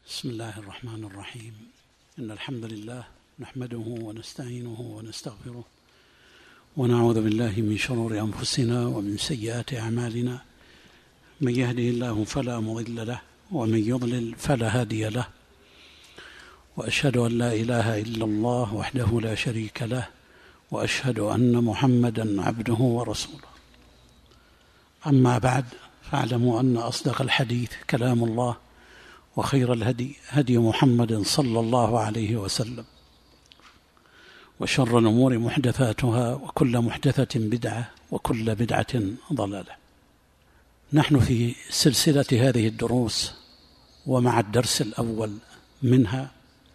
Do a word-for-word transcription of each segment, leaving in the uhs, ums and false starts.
بسم الله الرحمن الرحيم. إن الحمد لله نحمده ونستعينه ونستغفره ونعوذ بالله من شرور أنفسنا ومن سيئات أعمالنا، من يهده الله فلا مضل له ومن يضلل فلا هادي له، وأشهد أن لا إله إلا الله وحده لا شريك له، وأشهد أن محمدا عبده ورسوله. أما بعد، فاعلموا أن أصدق الحديث كلام الله، وخير الهدي هدي محمد صلى الله عليه وسلم، وشر الأمور محدثاتها، وكل محدثة بدعة، وكل بدعة ضلالة. نحن في سلسلة هذه الدروس، ومع الدرس الأول منها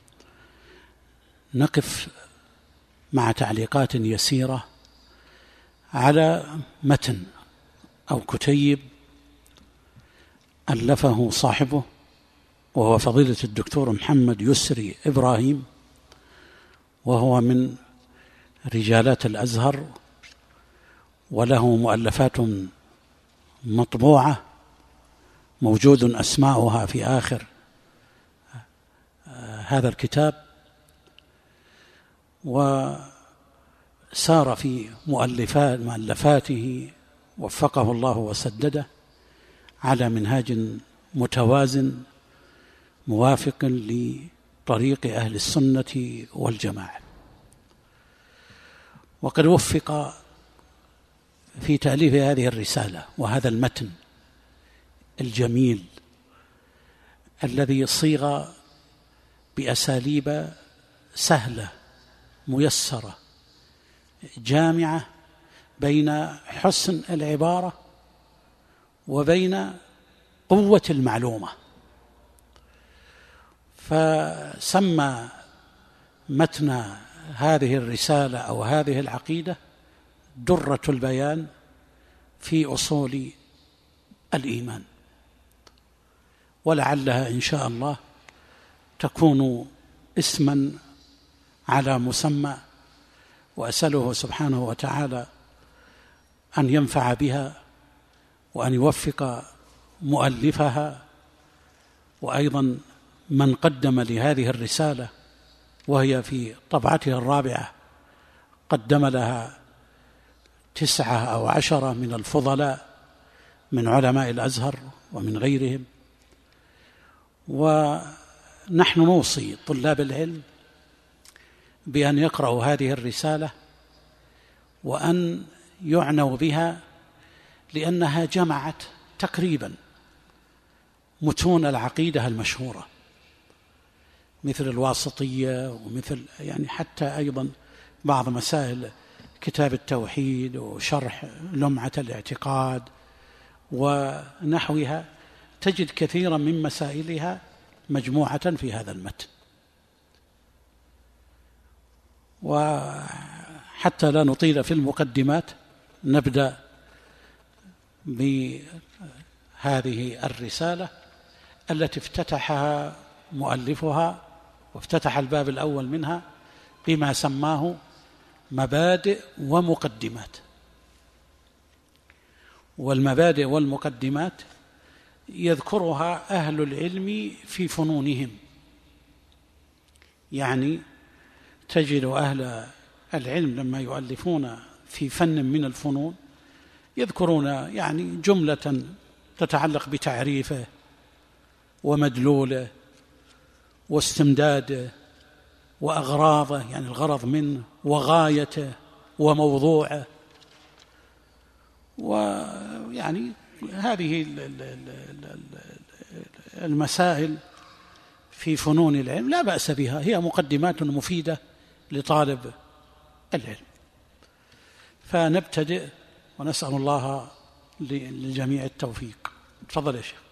نقف مع تعليقات يسيرة على متن أو كتيب ألفه صاحبه، وهو فضيلة الدكتور محمد يسري إبراهيم، وهو من رجالات الأزهر، وله مؤلفات مطبوعة موجود أسماؤها في آخر هذا الكتاب. وسار في مؤلفات مؤلفاته وفقه الله وسدده على منهاج متوازن موافق لطريق أهل السنة والجماعة، وقد وفق في تأليف هذه الرسالة وهذا المتن الجميل الذي صيغ بأساليب سهلة ميسرة جامعة بين حسن العبارة وبين قوة المعلومة. فسمى متن هذه الرسالة أو هذه العقيدة درة البيان في أصول الإيمان، ولعلها إن شاء الله تكون اسما على مسمى، وأسأله سبحانه وتعالى أن ينفع بها، وأن يوفق مؤلفها، وأيضا من قدم لهذه الرسالة وهي في طبعتها الرابعة قدم لها تسعة أو عشرة من الفضلاء من علماء الأزهر ومن غيرهم. ونحن نوصي طلاب العلم بأن يقرأوا هذه الرسالة وأن يعنوا بها، لأنها جمعت تقريبا متون العقيدة المشهورة، مثل الواسطية، ومثل يعني حتى أيضا بعض مسائل كتاب التوحيد وشرح لمعة الاعتقاد ونحوها، تجد كثيرا من مسائلها مجموعة في هذا المتن. وحتى لا نطيل في المقدمات، نبدأ بهذه الرسالة التي افتتحها مؤلفها، وافتتح الباب الأول منها بما سماه مبادئ ومقدمات. والمبادئ والمقدمات يذكرها أهل العلم في فنونهم، يعني تجد أهل العلم لما يؤلفون في فن من الفنون يذكرون يعني جملة تتعلق بتعريفه ومدلوله واستمداده وأغراضه، يعني الغرض منه، وغايته وموضوعه. ويعني هذه المسائل في فنون العلم لا بأس بها، هي مقدمات مفيدة لطالب العلم. فنبتدئ ونسأل الله للجميع التوفيق. تفضل يا شيخ.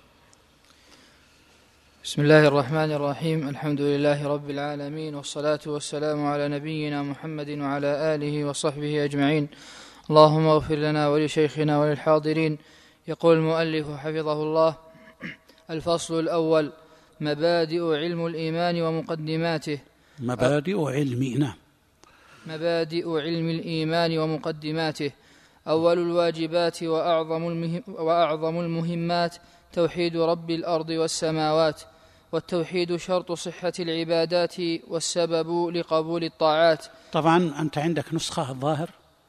بسم الله الرحمن الرحيم. الحمد لله رب العالمين، والصلاة والسلام على نبينا محمد وعلى آله وصحبه أجمعين. اللهم اغفر لنا ولشيخنا وللحاضرين. يقول المؤلف حفظه الله: الفصل الأول: مبادئ علم الإيمان ومقدماته. مبادئ علمنا مبادئ علم الإيمان ومقدماته. أول الواجبات وأعظم المهم وأعظم المهمات توحيد رب الأرض والسماوات، والتوحيد شرط صحة العبادات والسبب لقبول الطاعات. طبعا أنت عندك نسخة الظاهر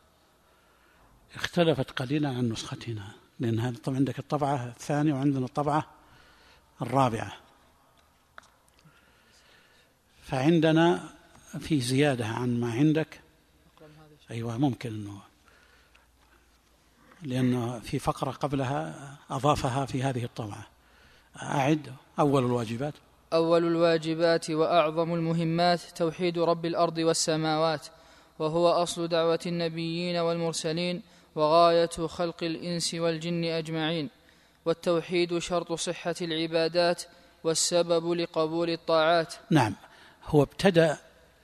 اختلفت قليلا عن نسختنا، لأن هذا طبعا عندك الطبعة الثانية وعندنا الطبعة الرابعة، فعندنا في زيادة عن ما عندك. أيوة ممكن أنه لأنه في فقرة قبلها أضافها في هذه الطبعة. أعد. أول الواجبات أول الواجبات وأعظم المهمات توحيد رب الأرض والسماوات، وهو أصل دعوة النبيين والمرسلين وغاية خلق الإنس والجن أجمعين. والتوحيد شرط صحة العبادات والسبب لقبول الطاعات. نعم، هو ابتدأ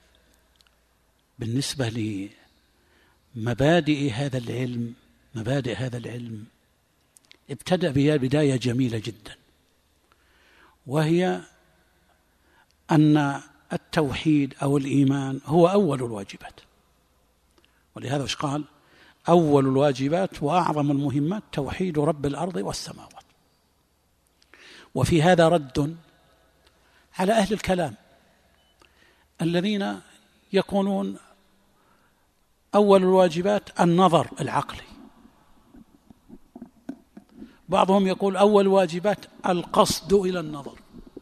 بالنسبة لمبادئ هذا العلم مبادئ هذا العلم ابتدأ بها بداية جميلة جدا، وهي أن التوحيد أو الإيمان هو أول الواجبات. ولهذا ايش قال؟ أول الواجبات وأعظم المهمات توحيد رب الأرض والسماوات. وفي هذا رد على أهل الكلام الذين يكونون أول الواجبات النظر العقلي، بعضهم يقول أول الواجبات القصد إلى النظر،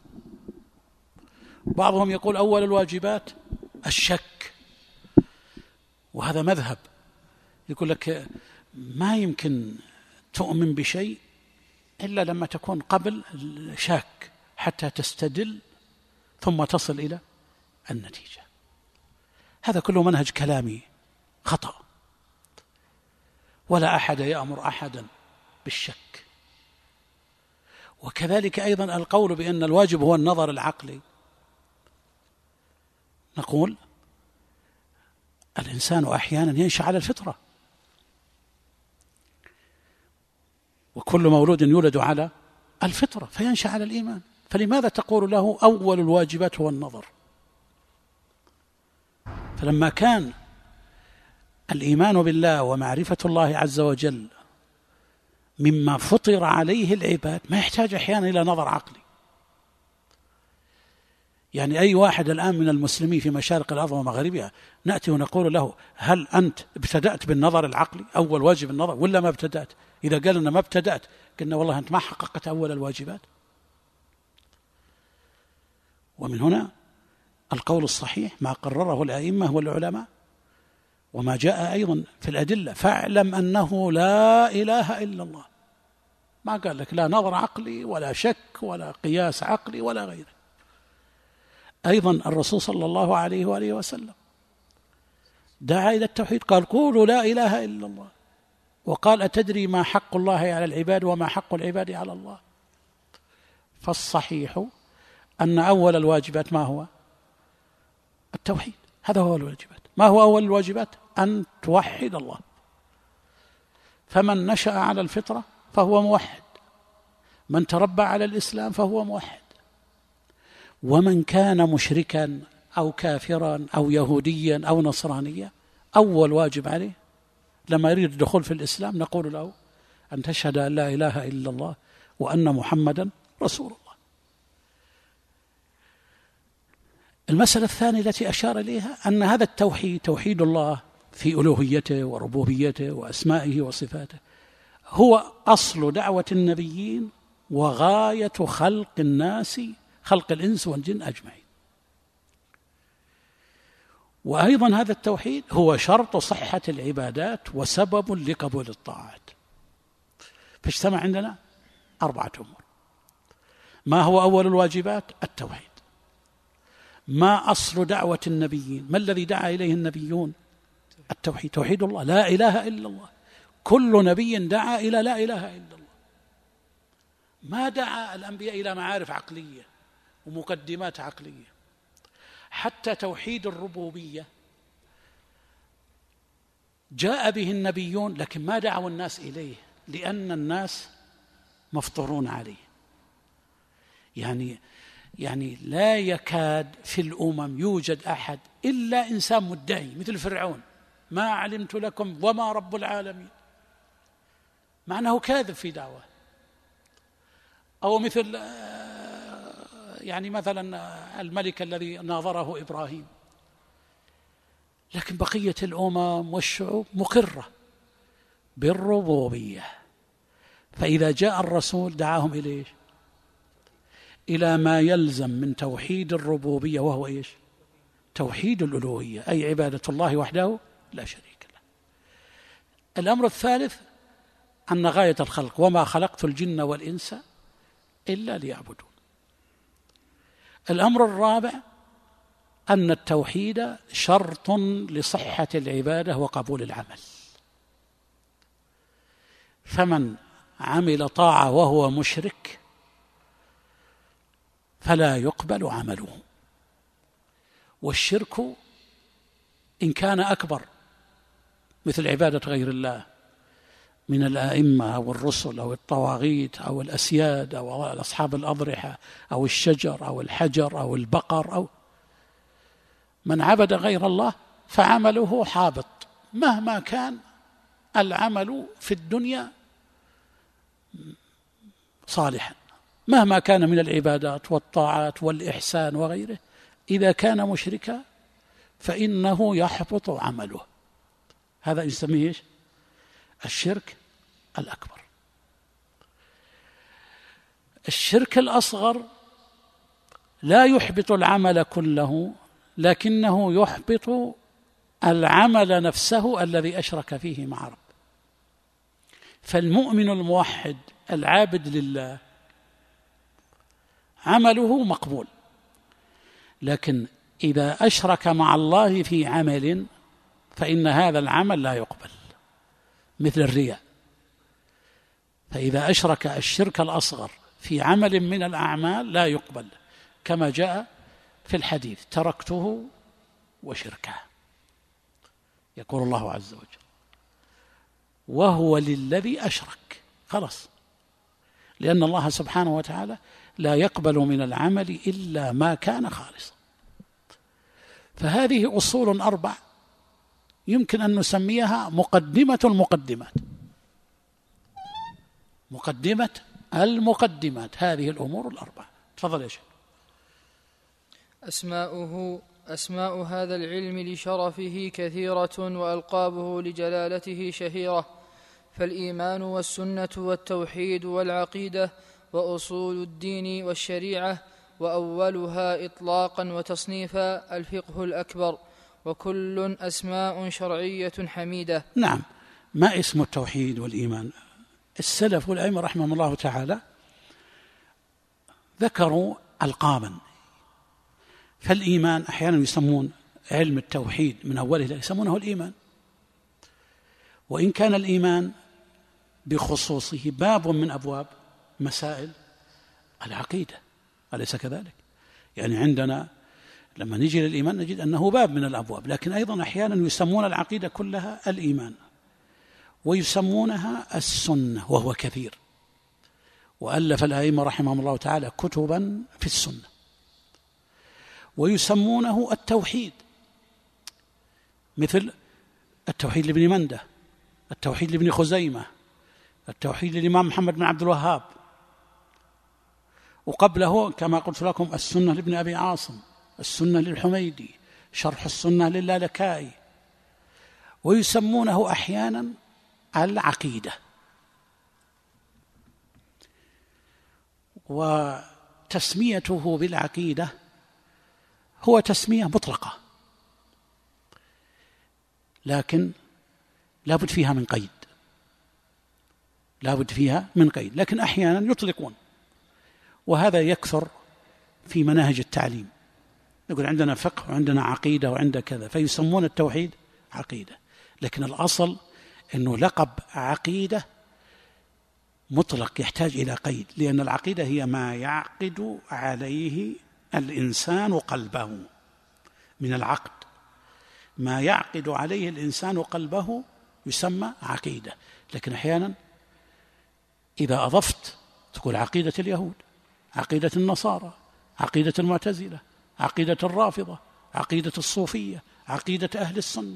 بعضهم يقول أول الواجبات الشك. وهذا مذهب يقول لك ما يمكن تؤمن بشيء إلا لما تكون قبل شاك حتى تستدل ثم تصل إلى النتيجة. هذا كله منهج كلامي خطأ، ولا أحد يأمر أحدا بالشك. وكذلك أيضا القول بأن الواجب هو النظر العقلي، نقول الإنسان أحيانا ينشأ على الفطرة، وكل مولود يولد على الفطرة فينشأ على الإيمان، فلماذا تقول له أول الواجبات هو النظر؟ فلما كان الإيمان بالله ومعرفة الله عز وجل مما فطر عليه العباد ما يحتاج أحيانا إلى نظر عقلي. يعني أي واحد الآن من المسلمين في مشارق الأرض ومغاربها نأتي ونقول له هل أنت ابتدأت بالنظر العقلي أول واجب النظر ولا ما ابتدأت؟ إذا قال لنا ما ابتدأت قلنا والله أنت ما حققت أول الواجبات. ومن هنا القول الصحيح ما قرره الأئمة والعلماء وما جاء أيضا في الأدلة، فاعلم أنه لا إله إلا الله. ما قال لك لا نظر عقلي ولا شك ولا قياس عقلي ولا غيره. أيضا الرسول صلى الله عليه وآله وسلم دعا إلى التوحيد، قال قولوا لا إله إلا الله، وقال أتدري ما حق الله على العباد وما حق العباد على الله؟ فالصحيح أن أول الواجبات ما هو؟ التوحيد، هذا هو الواجبات. ما هو أول الواجبات؟ أن توحد الله. فمن نشأ على الفطرة فهو موحد، من تربى على الإسلام فهو موحد، ومن كان مشركا أو كافرا أو يهوديا أو نصرانيا أول واجب عليه لما يريد الدخول في الإسلام نقول له أن تشهد أن لا إله إلا الله وأن محمدا رسول الله. المسألة الثانية التي أشار إليها أن هذا التوحيد توحيد الله في ألوهيته وربوبيته وأسمائه وصفاته هو أصل دعوة النبيين وغاية خلق الناس، خلق الإنس والجن أجمعين. وأيضا هذا التوحيد هو شرط صحة العبادات وسبب لقبول الطاعات. فاجتمع عندنا أربعة أمور. ما هو أول الواجبات؟ التوحيد. ما أصل دعوة النبيين؟ ما الذي دعا إليه النبيون؟ التوحيد، توحيد الله، لا إله إلا الله. كل نبي دعا إلى لا إله إلا الله، ما دعا الأنبياء إلى معارف عقلية ومقدمات عقلية. حتى توحيد الربوبية جاء به النبيون لكن ما دعوا الناس إليه لأن الناس مفطرون عليه. يعني يعني لا يكاد في الأمم يوجد أحد إلا إنسان مدعي مثل فرعون، ما علمت لكم وما رب العالمين، مع أنه كاذب في دعوة. أو مثل يعني مثلا الملك الذي ناظره إبراهيم، لكن بقية الأمم والشعوب مقرة بالربوبية. فإذا جاء الرسول دعاهم إليه إلى ما يلزم من توحيد الربوبية، وهو إيش؟ توحيد الألوهية، أي عبادة الله وحده لا شريك له. الأمر الثالث أن غاية الخلق وما خلقت الجن والإنس إلا ليعبدون. الأمر الرابع أن التوحيد شرط لصحة العبادة وقبول العمل، فمن عمل طاعة وهو مشرك فلا يقبل عمله. والشرك إن كان أكبر مثل عبادة غير الله من الآئمة أو الرسل أو الطواغيت أو الأسياد أو أصحاب الأضرحة أو الشجر أو الحجر أو البقر، أو من عبد غير الله فعمله حابط مهما كان العمل في الدنيا صالحا، مهما كان من العبادات والطاعات والإحسان وغيره، إذا كان مشركا فإنه يحبط عمله. هذا يسميه الشرك الأكبر. الشرك الأصغر لا يحبط العمل كله، لكنه يحبط العمل نفسه الذي أشرك فيه مع رب. فالمؤمن الموحد العابد لله عمله مقبول، لكن إذا أشرك مع الله في عمل فإن هذا العمل لا يقبل، مثل الرياء. فإذا أشرك الشرك الأصغر في عمل من الأعمال لا يقبل، كما جاء في الحديث: تركته وشركه. يقول الله عز وجل: وهو للذي أشرك. خلاص، لأن الله سبحانه وتعالى لا يقبل من العمل إلا ما كان خالصا. فهذه أصول أربع يمكن أن نسميها مقدمة المقدمات، مقدمة المقدمات، هذه الأمور الأربع. تفضل يا شيخ. أسماؤه أسماء هذا العلم لشرفه كثيرة، وألقابه لجلالته شهيرة، فالإيمان والسنة والتوحيد والعقيدة وأصول الدين والشريعة، وأولها إطلاقا وتصنيفا الفقه الأكبر، وكل أسماء شرعية حميدة. نعم. ما اسم التوحيد والإيمان؟ السلف والأئمة رحمهم الله تعالى ذكروا ألقابا. فالإيمان أحيانا يسمون علم التوحيد من أوله يسمونه الإيمان، وإن كان الإيمان بخصوصه باب من أبواب مسائل العقيدة، أليس كذلك؟ يعني عندنا لما نجي للإيمان نجد أنه باب من الأبواب، لكن أيضا أحيانا يسمون العقيدة كلها الإيمان، ويسمونها السنة، وهو كثير. وألف الأئمة رحمهم الله تعالى كتبا في السنة. ويسمونه التوحيد، مثل التوحيد لابن منده، التوحيد لابن خزيمة، التوحيد للإمام محمد بن عبد الوهاب، وقبله كما قلت لكم السنة لابن أبي عاصم، السنة للحميدي، شرح السنة للالكائي. ويسمونه أحيانا العقيدة. وتسميته بالعقيدة هو تسمية مطلقة، لكن لا بد فيها من قيد، لا بد فيها من قيد، لكن أحيانا يطلقون. وهذا يكثر في مناهج التعليم، يقول عندنا فقه وعندنا عقيدة وعندنا كذا، فيسمون التوحيد عقيدة، لكن الأصل أنه لقب عقيدة مطلق يحتاج إلى قيد، لأن العقيدة هي ما يعقد عليه الإنسان قلبه، من العقد ما يعقد عليه الإنسان قلبه يسمى عقيدة. لكن أحيانا إذا أضفت تقول عقيدة اليهود، عقيدة النصارى، عقيدة المعتزلة، عقيدة الرافضة، عقيدة الصوفية، عقيدة أهل السنة.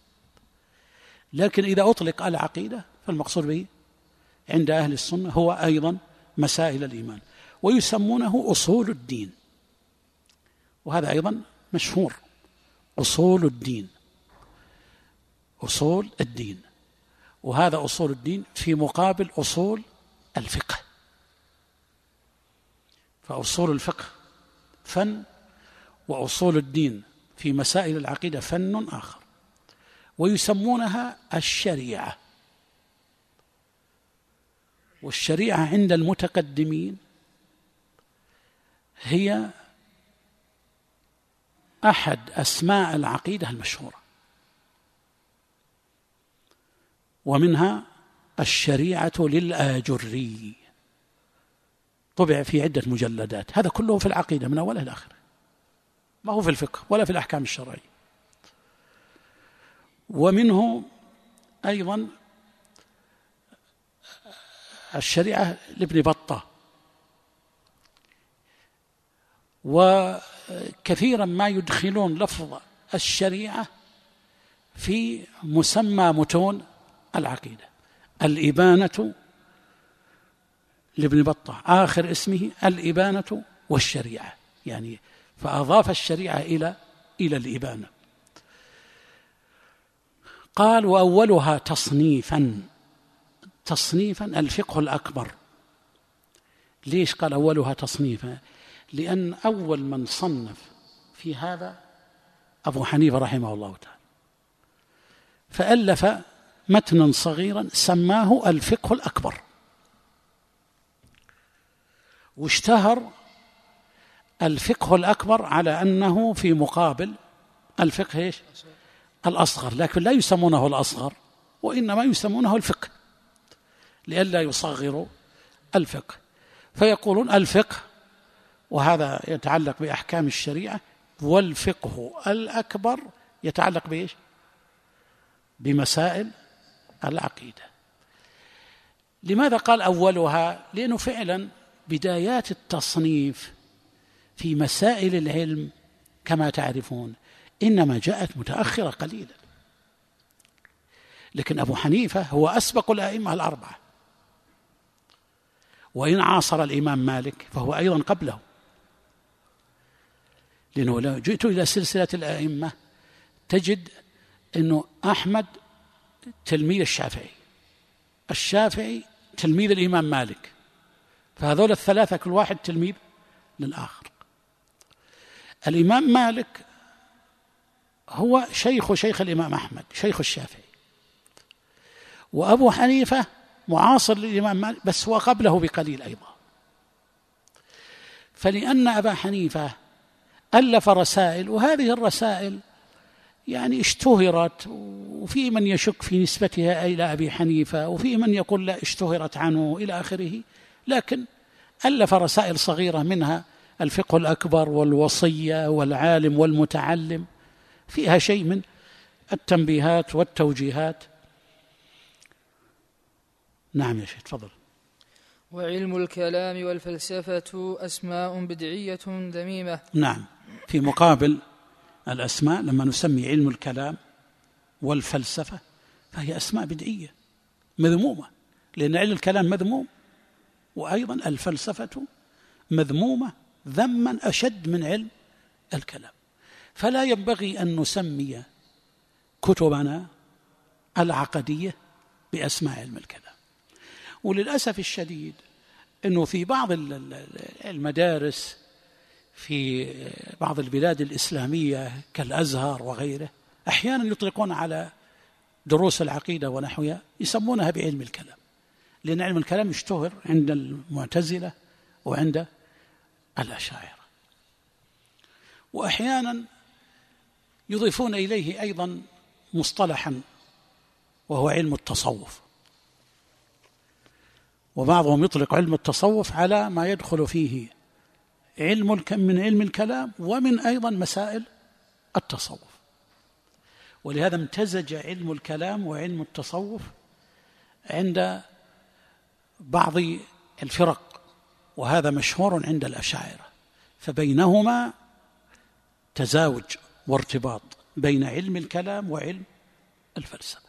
لكن إذا أطلق العقيدة فالمقصود به عند أهل السنة هو أيضا مسائل الإيمان. ويسمونه أصول الدين، وهذا أيضا مشهور، أصول الدين، أصول الدين، وهذا أصول الدين في مقابل أصول الفقه. فأصول الفقه فن، وأصول الدين في مسائل العقيدة فن آخر، ويسمونها الشريعة. والشريعة عند المتقدمين هي أحد أسماء العقيدة المشهورة، ومنها الشريعة للآجري، طبع في عدة مجلدات، هذا كله في العقيدة من أوله إلى آخره، ما هو في الفقه ولا في الأحكام الشرعية. ومنه أيضا الشريعة لابن بطة، وكثيرا ما يدخلون لفظ الشريعة في مسمى متون العقيدة. الإبانة لابن بطة آخر اسمه الإبانة والشريعة، يعني فأضاف الشريعة إلى إلى الإبانة. قال وأولها تصنيفا، تصنيفا الفقه الأكبر. ليش قال أولها تصنيفا؟ لأن أول من صنف في هذا أبو حنيفة رحمه الله تعالى، فألف متنا صغيرا سماه الفقه الأكبر، واشتهر الفقه الأكبر على أنه في مقابل الفقه إيش؟ الأصغر، لكن لا يسمونه الأصغر، وإنما يسمونه الفقه لئلا يصغروا الفقه، فيقولون الفقه، وهذا يتعلق بأحكام الشريعة، والفقه الأكبر يتعلق بإيش؟ بمسائل العقيدة. لماذا قال أولها؟ لأنه فعلا بدايات التصنيف في مسائل العلم كما تعرفون إنما جاءت متأخرة قليلا، لكن أبو حنيفة هو أسبق الأئمة الأربعة، وإن عاصر الإمام مالك فهو أيضا قبله، لأنه لو جئت إلى سلسلة الأئمة تجد أنه أحمد تلميذ الشافعي، الشافعي تلميذ الإمام مالك، فهذول الثلاثة كل واحد تلميذ للآخر. الإمام مالك هو شيخ شيخ الإمام أحمد، شيخ الشافعي، وأبو حنيفة معاصر للإمام مالك بس هو قبله بقليل أيضا. فلأن أبا حنيفة ألف رسائل، وهذه الرسائل يعني اشتهرت، وفي من يشك في نسبتها إلى أبي حنيفة، وفي من يقول لا اشتهرت عنه إلى آخره، لكن ألف رسائل صغيرة منها الفقه الأكبر والوصية والعالم والمتعلم، فيها شيء من التنبيهات والتوجيهات. نعم يا شيخ تفضل. وعلم الكلام والفلسفة أسماء بدعية ذميمة. نعم، في مقابل الأسماء لما نسمي علم الكلام والفلسفة فهي أسماء بدعية مذمومة، لأن علم الكلام مذموم، وأيضا الفلسفة مذمومة ذما أشد من علم الكلام. فلا ينبغي أن نسمي كتبنا العقدية بأسماء علم الكلام. وللأسف الشديد أنه في بعض المدارس في بعض البلاد الإسلامية كالأزهر وغيره أحيانا يطلقون على دروس العقيدة ونحوها يسمونها بعلم الكلام، لأن علم الكلام يشتهر عند المعتزلة وعند الأشاعرة، وأحيانا يضيفون إليه أيضا مصطلحا وهو علم التصوف، وبعضهم يطلق علم التصوف على ما يدخل فيه علم من علم الكلام ومن أيضا مسائل التصوف. ولهذا امتزج علم الكلام وعلم التصوف عند بعض الفرق، وهذا مشهور عند الأشاعرة، فبينهما تزاوج وارتباط بين علم الكلام وعلم الفلسفة.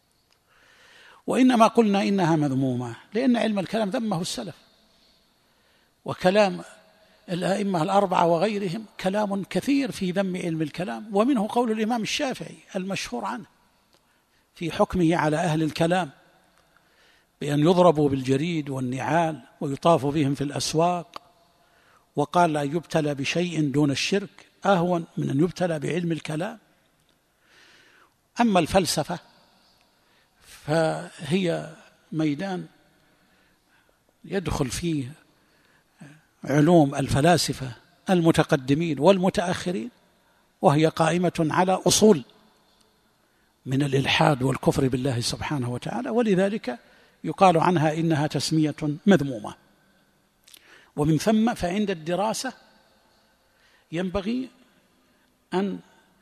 وإنما قلنا إنها مذمومة لأن علم الكلام ذمه السلف، وكلام الأئمة الأربعة وغيرهم كلام كثير في ذم علم الكلام، ومنه قول الإمام الشافعي المشهور عنه في حكمه على أهل الكلام بأن يضربوا بالجريد والنعال ويطاف بهم في الأسواق، وقال لا يبتلى بشيء دون الشرك أهون من أن يبتلى بعلم الكلام. أما الفلسفة فهي ميدان يدخل فيه علوم الفلاسفة المتقدمين والمتأخرين، وهي قائمة على أصول من الإلحاد والكفر بالله سبحانه وتعالى، ولذلك يقال عنها إنها تسمية مذمومة. ومن ثم فعند الدراسة ينبغي أن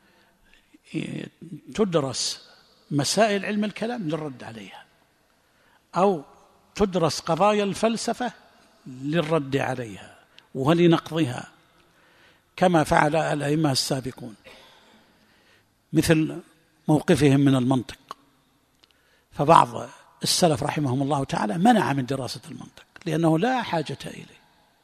تدرس مسائل علم الكلام للرد عليها، أو تدرس قضايا الفلسفة للرد عليها ولنقضها، كما فعل الأئمة السابقون، مثل موقفهم من المنطق. فبعض السلف رحمهم الله تعالى منع من دراسة المنطق لأنه لا حاجة إليه،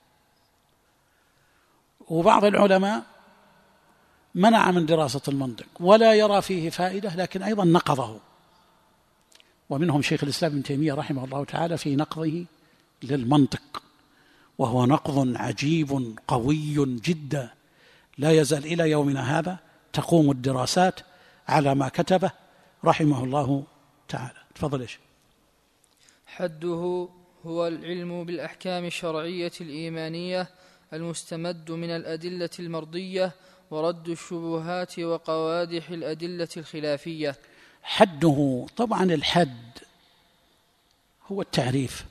وبعض العلماء منع من دراسة المنطق ولا يرى فيه فائدة لكن أيضا نقضه، ومنهم شيخ الإسلام ابن تيمية رحمه الله تعالى في نقضه للمنطق، وهو نقض عجيب قوي جدا، لا يزال إلى يومنا هذا تقوم الدراسات على ما كتبه رحمه الله تعالى. تفضل. إيش حده؟ هو العلم بالأحكام الشرعية الإيمانية المستمد من الأدلة المرضية ورد الشبهات وقوادح الأدلة الخلافية. حده طبعا الحد هو التعريف،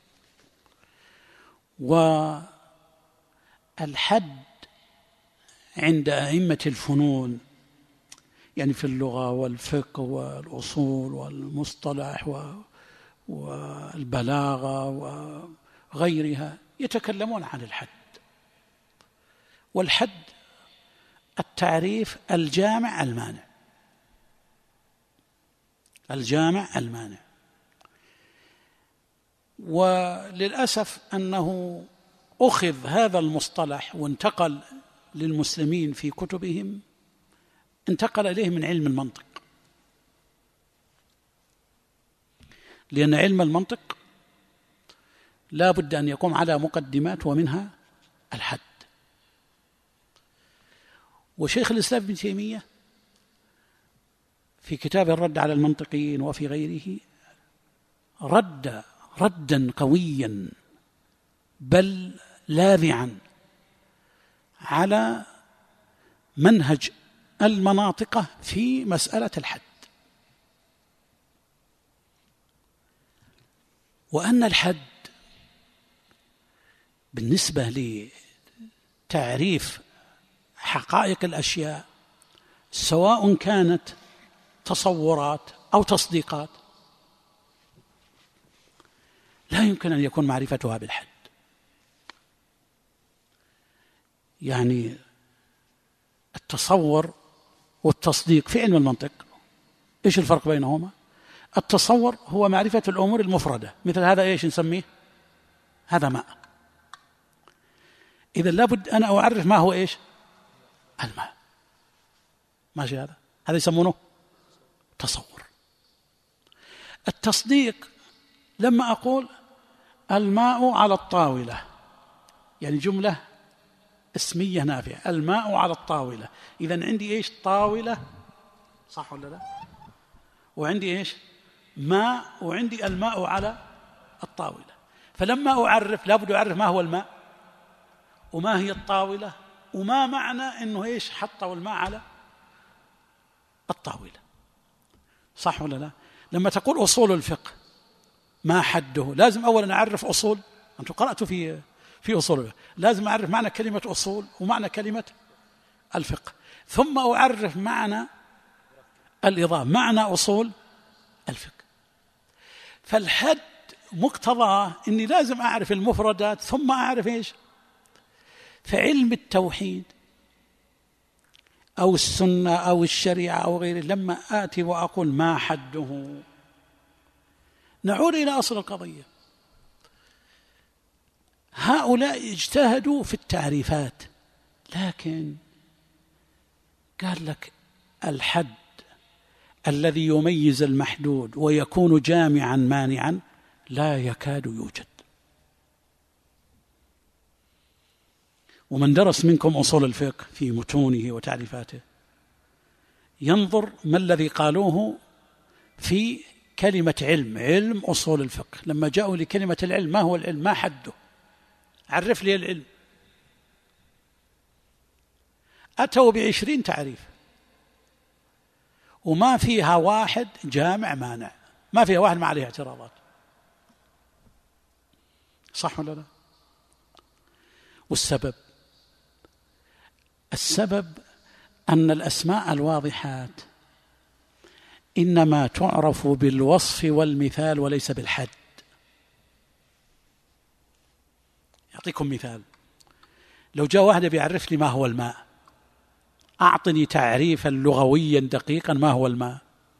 والحد عند أئمة الفنون يعني في اللغة والفقه والأصول والمصطلح والبلاغة وغيرها يتكلمون عن الحد. والحد التعريف الجامع المانع، الجامع المانع. وللأسف أنه أخذ هذا المصطلح وانتقل للمسلمين في كتبهم، انتقل إليه من علم المنطق، لأن علم المنطق لا بد أن يقوم على مقدمات ومنها الحد. وشيخ الإسلام ابن تيمية في كتاب الرد على المنطقيين وفي غيره رد ردا قويا بل لاذعا على منهج المناطقة في مسألة الحد، وأن الحد بالنسبة لتعريف حقائق الأشياء سواء كانت تصورات أو تصديقات لا يمكن أن يكون معرفتها بالحد. يعني التصور والتصديق في علم المنطق إيش الفرق بينهما؟ التصور هو معرفة الأمور المفردة، مثل هذا إيش نسميه؟ هذا ماء. إذا لابد أنا أعرف ما هو إيش؟ الماء. ماشي؟ هذا هذا يسمونه تصور. التصديق لما أقول الماء على الطاولة، يعني جملة اسمية نافعة، الماء على الطاولة، إذن عندي إيش؟ طاولة، صح ولا لا؟ وعندي إيش؟ ماء، وعندي الماء على الطاولة. فلما أعرف لابد أعرف ما هو الماء وما هي الطاولة وما معنى إنه إيش حطوا الماء على الطاولة، صح ولا لا؟ لما تقول أصول الفقه ما حده، لازم أولا أعرف أصول. أنتم قرأتوا في في أصول الفقه، لازم أعرف معنى كلمة أصول ومعنى كلمة الفقه، ثم أعرف معنى الإضافة، معنى أصول الفقه. فالحد مقتضاه إني لازم أعرف المفردات ثم أعرف إيش. فعلم التوحيد أو السنة أو الشريعة أو غيره لما آتي وأقول ما حده، نعود إلى أصل القضية. هؤلاء اجتهدوا في التعريفات، لكن قال لك الحد الذي يميز المحدود ويكون جامعا مانعا لا يكاد يوجد. ومن درس منكم أصول الفقه في متونه وتعريفاته ينظر ما الذي قالوه في كلمة علم، علم أصول الفقه. لما جاءوا لكلمة العلم، ما هو العلم؟ ما حده؟ عرف لي العلم. أتوا بعشرين تعريف وما فيها واحد جامع مانع، ما فيها واحد ما عليه اعتراضات. صح ولا لا؟ والسبب السبب أن الأسماء الواضحات إنما تعرف بالوصف والمثال وليس بالحد. أعطيكم مثال. لو جاء واحد بيعرف لي ما هو الماء، أعطني تعريفا لغويا دقيقا ما هو الماء.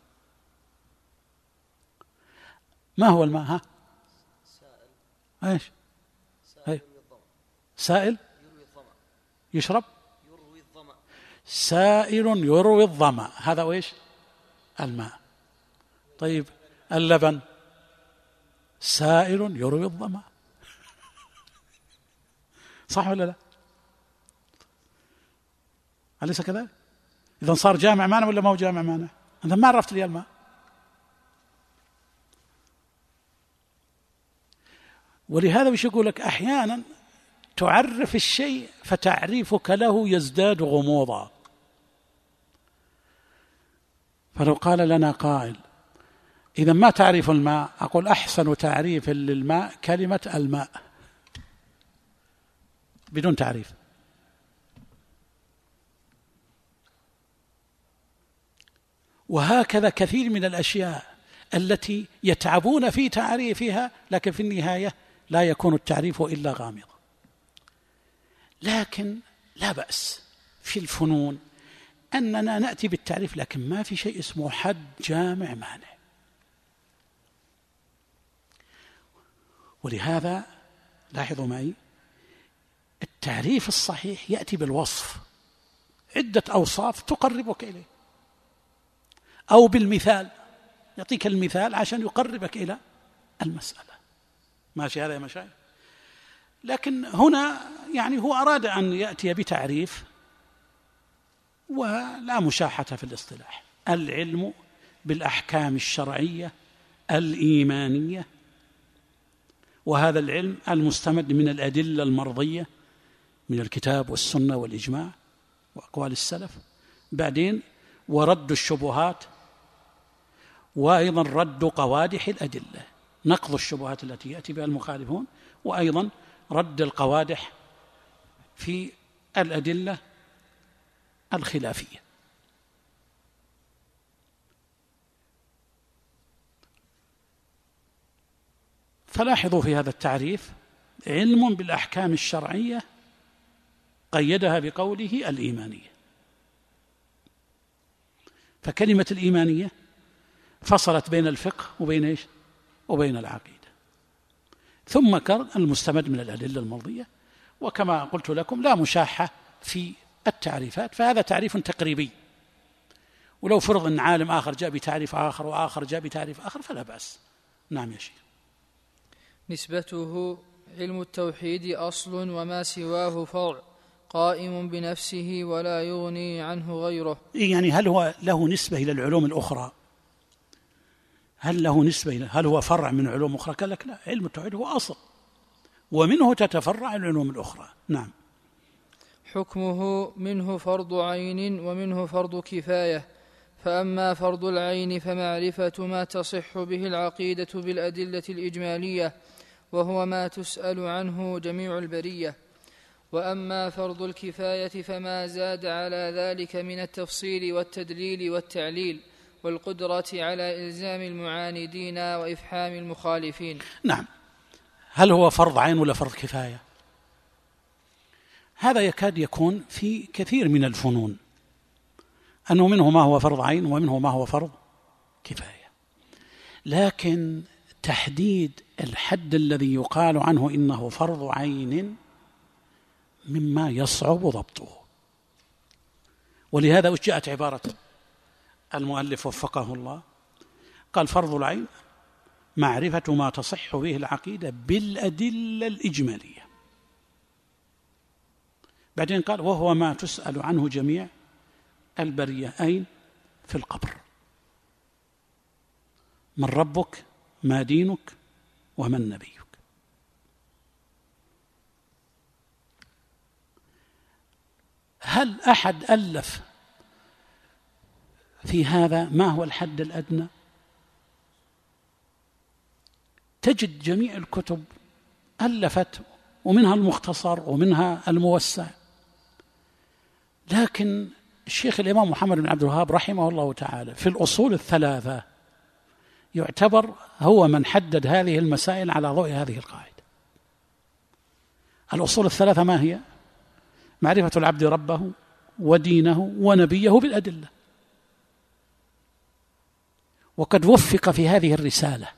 ما هو الماء؟ ها؟ سائل. ايش؟ سائل, سائل يروي الظمأ. يشرب؟ يروي الظمأ. سائل يروي الظمأ، هذا وإيش؟ الماء. طيب اللبن سائل يروي الظمأ. صح ولا لا؟ أليس كذلك؟ إذا صار جامع مانع ولا ما هو جامع مانع؟ أنت ما عرفت لي الماء. ولهذا وش يقول لك أحيانا تعرف الشيء فتعريفك له يزداد غموضا. فلو قال لنا قائل إذا ما تعرف الماء، أقول أحسن تعريف للماء كلمة الماء بدون تعريف. وهكذا كثير من الأشياء التي يتعبون في تعريفها، لكن في النهاية لا يكون التعريف إلا غامضا. لكن لا بأس في الفنون أننا نأتي بالتعريف، لكن ما في شيء اسمه حد جامع مانع. ولهذا لاحظوا معي التعريف الصحيح يأتي بالوصف، عدة أوصاف تقربك إليه، أو بالمثال، يعطيك المثال عشان يقربك إلى المسألة. ماشي هذا يا مشايخ؟ لكن هنا يعني هو أراد أن يأتي بتعريف ولا مشاحة في الاصطلاح. العلم بالأحكام الشرعية الإيمانية، وهذا العلم المستمد من الأدلة المرضية من الكتاب والسنة والإجماع وأقوال السلف. بعدين ورد الشبهات، وأيضا رد قوادح الأدلة، نقض الشبهات التي يأتي بها المخالفون، وأيضا رد القوادح في الأدلة الخلافية. فلاحظوا في هذا التعريف علم بالأحكام الشرعية قيدها بقوله الإيمانية. فكلمة الإيمانية فصلت بين الفقه وبين إيش؟ وبين العقيدة. ثم كان المستمد من الأدلة المرضية، وكما قلت لكم لا مشاحة في التعريفات، فهذا تعريف تقريبي. ولو فرض أن عالم آخر جاء بتعريف آخر وآخر جاء بتعريف آخر فلا بأس. نعم يا شيخ. نسبته: علم التوحيد أصل وما سواه فرع، قائم بنفسه ولا يغني عنه غيره. يعني هل هو له نسبة إلى العلوم الأخرى؟ هل له نسبة إلى هل هو فرع من علوم أخرى؟ قال لك لا، علم التوحيد هو أصل ومنه تتفرع العلوم الأخرى. نعم. حكمه: منه فرض عين ومنه فرض كفاية. فأما فرض العين فمعرفة ما تصح به العقيدة بالأدلة الإجمالية، وهو ما تسأل عنه جميع البرية. وأما فرض الكفاية فما زاد على ذلك من التفصيل والتدليل والتعليل والقدرة على إلزام المعاندين وإفحام المخالفين. نعم. هل هو فرض عين ولا فرض كفاية؟ هذا يكاد يكون في كثير من الفنون، أنه منه ما هو فرض عين ومنه ما هو فرض كفاية، لكن تحديد الحد الذي يقال عنه إنه فرض عين مما يصعب ضبطه. ولهذا جاءت عبارة المؤلف وفقه الله، قال فرض العين معرفة ما تصح به العقيدة بالأدلة الإجمالية. بعدين قال وهو ما تسأل عنه جميع البرية، أين؟ في القبر. من ربك؟ ما دينك؟ ومن نبيك؟ هل أحد ألف في هذا ما هو الحد الأدنى؟ تجد جميع الكتب ألفت، ومنها المختصر ومنها الموسع، لكن الشيخ الإمام محمد بن عبد الوهاب رحمه الله تعالى في الأصول الثلاثة يعتبر هو من حدد هذه المسائل على ضوء هذه القاعدة. الأصول الثلاثة ما هي؟ معرفة العبد ربه ودينه ونبيه بالأدلة. وقد وفق في هذه الرسالة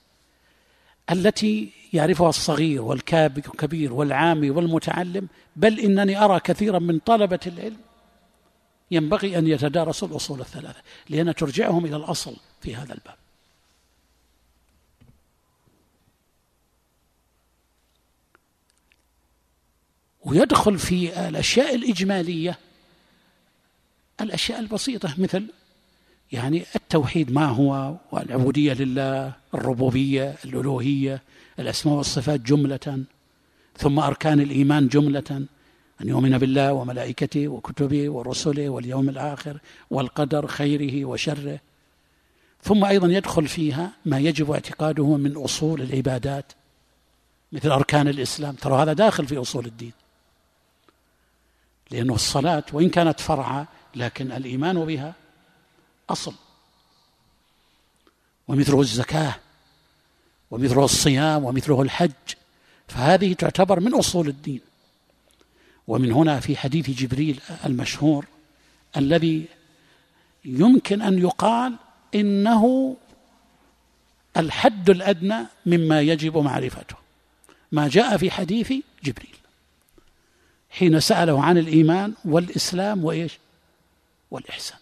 التي يعرفها الصغير والكبير والعامي والمتعلم، بل إنني أرى كثيرا من طلبة العلم ينبغي أن يتدارسوا الأصول الثلاثة، لأن ترجعهم إلى الأصل في هذا الباب. ويدخل في الأشياء الإجمالية الأشياء البسيطة، مثل يعني التوحيد ما هو، والعبودية لله، الربوبية، الألوهية، الأسماء والصفات جملة، ثم أركان الإيمان جملة، أن يؤمن بالله وملائكته وكتبه ورسله واليوم الآخر والقدر خيره وشره. ثم أيضا يدخل فيها ما يجب اعتقاده من أصول العبادات مثل أركان الإسلام، ترى هذا داخل في أصول الدين، لأنه الصلاة وإن كانت فرعا لكن الإيمان بها أصل، ومثله الزكاة ومثله الصيام ومثله الحج، فهذه تعتبر من أصول الدين. ومن هنا في حديث جبريل المشهور الذي يمكن أن يقال إنه الحد الأدنى مما يجب معرفته، ما جاء في حديث جبريل حين سأله عن الإيمان والإسلام وإيش والإحسان.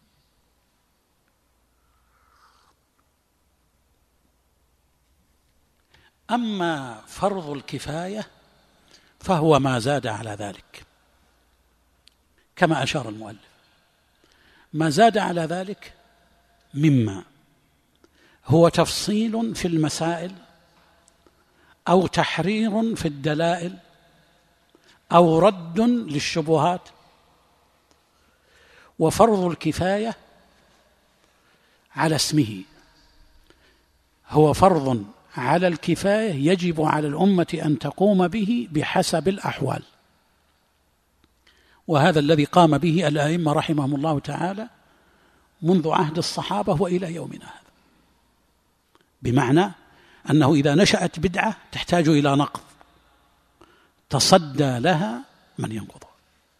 أما فرض الكفاية فهو ما زاد على ذلك، كما أشار المؤلف، ما زاد على ذلك مما هو تفصيل في المسائل أو تحرير في الدلائل أو رد للشبهات. وفرض الكفاية على اسمه هو فرض على الكفاية يجب على الأمة أن تقوم به بحسب الأحوال، وهذا الذي قام به الأئمة رحمهم الله تعالى منذ عهد الصحابة وإلى يومنا هذا، بمعنى أنه إذا نشأت بدعة تحتاج إلى نقض تصدى لها من ينقضها.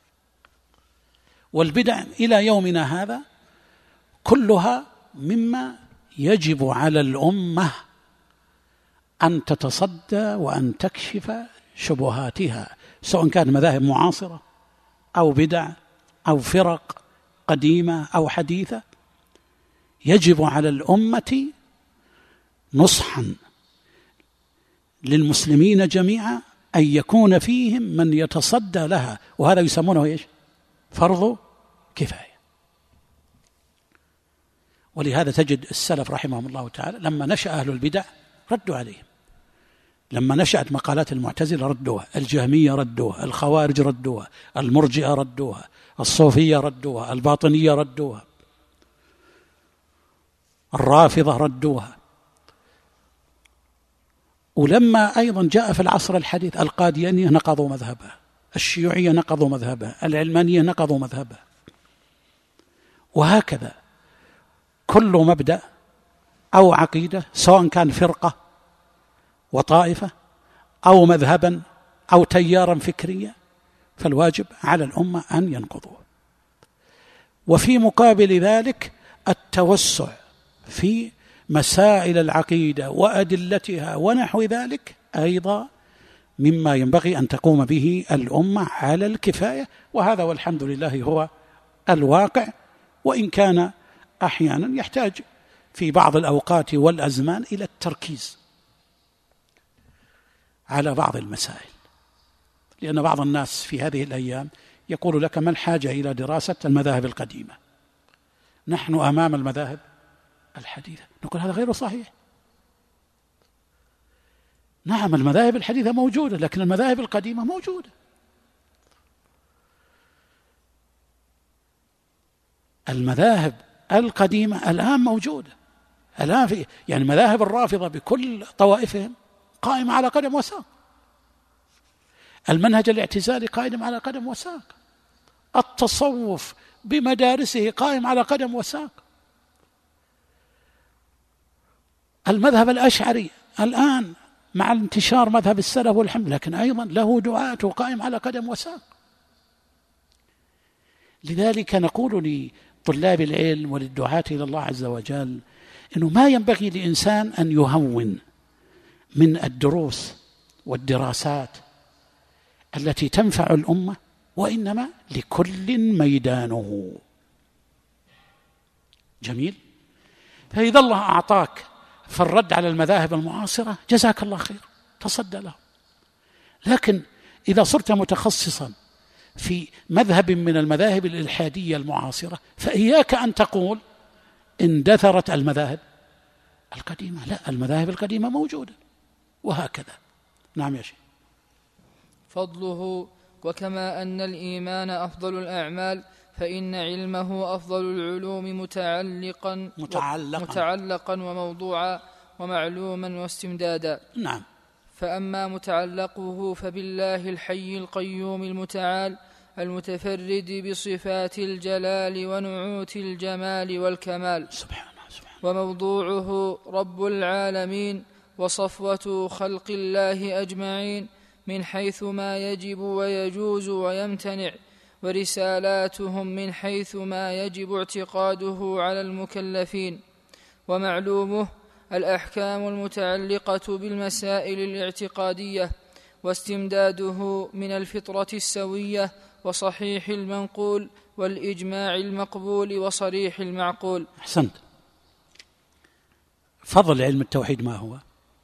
والبدع إلى يومنا هذا كلها مما يجب على الأمة أن تتصدى وأن تكشف شبهاتها، سواء كانت مذاهب معاصرة أو بدع أو فرق قديمة أو حديثة. يجب على الأمة نصحا للمسلمين جميعا أن يكون فيهم من يتصدى لها، وهذا يسمونه إيش؟ فرض كفاية. ولهذا تجد السلف رحمهم الله تعالى لما نشأ أهل البدع ردوا عليهم، لما نشأت مقالات المعتزلة ردوها، الجهمية ردوها، الخوارج ردوها، المرجئة ردوها، الصوفية ردوها، الباطنية ردوها، الرافضة ردوها. ولما أيضا جاء في العصر الحديث القاديانية نقضوا مذهبها، الشيوعية نقضوا مذهبها، العلمانية نقضوا مذهبها، وهكذا كل مبدأ أو عقيدة سواء كان فرقة وطائفة أو مذهبا أو تيارا فكريا فالواجب على الأمة أن ينقضوه. وفي مقابل ذلك التوسع في مسائل العقيدة وأدلتها ونحو ذلك أيضا مما ينبغي أن تقوم به الأمة على الكفاية، وهذا والحمد لله هو الواقع، وإن كان أحيانا يحتاج في بعض الأوقات والأزمان إلى التركيز على بعض المسائل، لأن بعض الناس في هذه الأيام يقول لك ما الحاجة إلى دراسة المذاهب القديمة، نحن أمام المذاهب الحديثة. نقول هذا غير صحيح. نعم المذاهب الحديثة موجودة، لكن المذاهب القديمة موجودة. المذاهب القديمة الآن موجودة، الآن في يعني مذاهب الرافضة بكل طوائفهم قائمة على قدم وساق، المنهج الاعتزالي قائم على قدم وساق، التصوف بمدارسه قائم على قدم وساق، المذهب الأشعري الآن مع انتشار مذهب السلف والحمد لكن أيضا له دعاته قائم على قدم وساق. لذلك نقول لطلاب العلم وللدعاة إلى الله عز وجل إنه ما ينبغي لإنسان أن يهون من الدروس والدراسات التي تنفع الأمة، وإنما لكل ميدانه. جميل. فإذا الله أعطاك في الرد على المذاهب المعاصرة جزاك الله خير، تصدى له. لكن إذا صرت متخصصا في مذهب من المذاهب الإلحادية المعاصرة فإياك أن تقول اندثرت المذاهب القديمة، لا، المذاهب القديمة موجودة، وهكذا. نعم يا شيخ. فضله: وكما أن الإيمان أفضل الأعمال فإن علمه أفضل العلوم متعلقا متعلقا, متعلقا وموضوعا ومعلوما واستمدادا. نعم. فأما متعلقه فبالله الحي القيوم المتعال المتفرد بصفات الجلال ونعوت الجمال والكمال سبحانه سبحانه. وموضوعه رب العالمين وصفوة خلق الله أجمعين من حيث ما يجب ويجوز ويمتنع، ورسالاتهم من حيث ما يجب اعتقاده على المكلفين. ومعلومه الأحكام المتعلقة بالمسائل الاعتقادية، واستمداده من الفطرة السوية وصحيح المنقول والإجماع المقبول وصريح المعقول. أحسنت. فضل علم التوحيد ما هو؟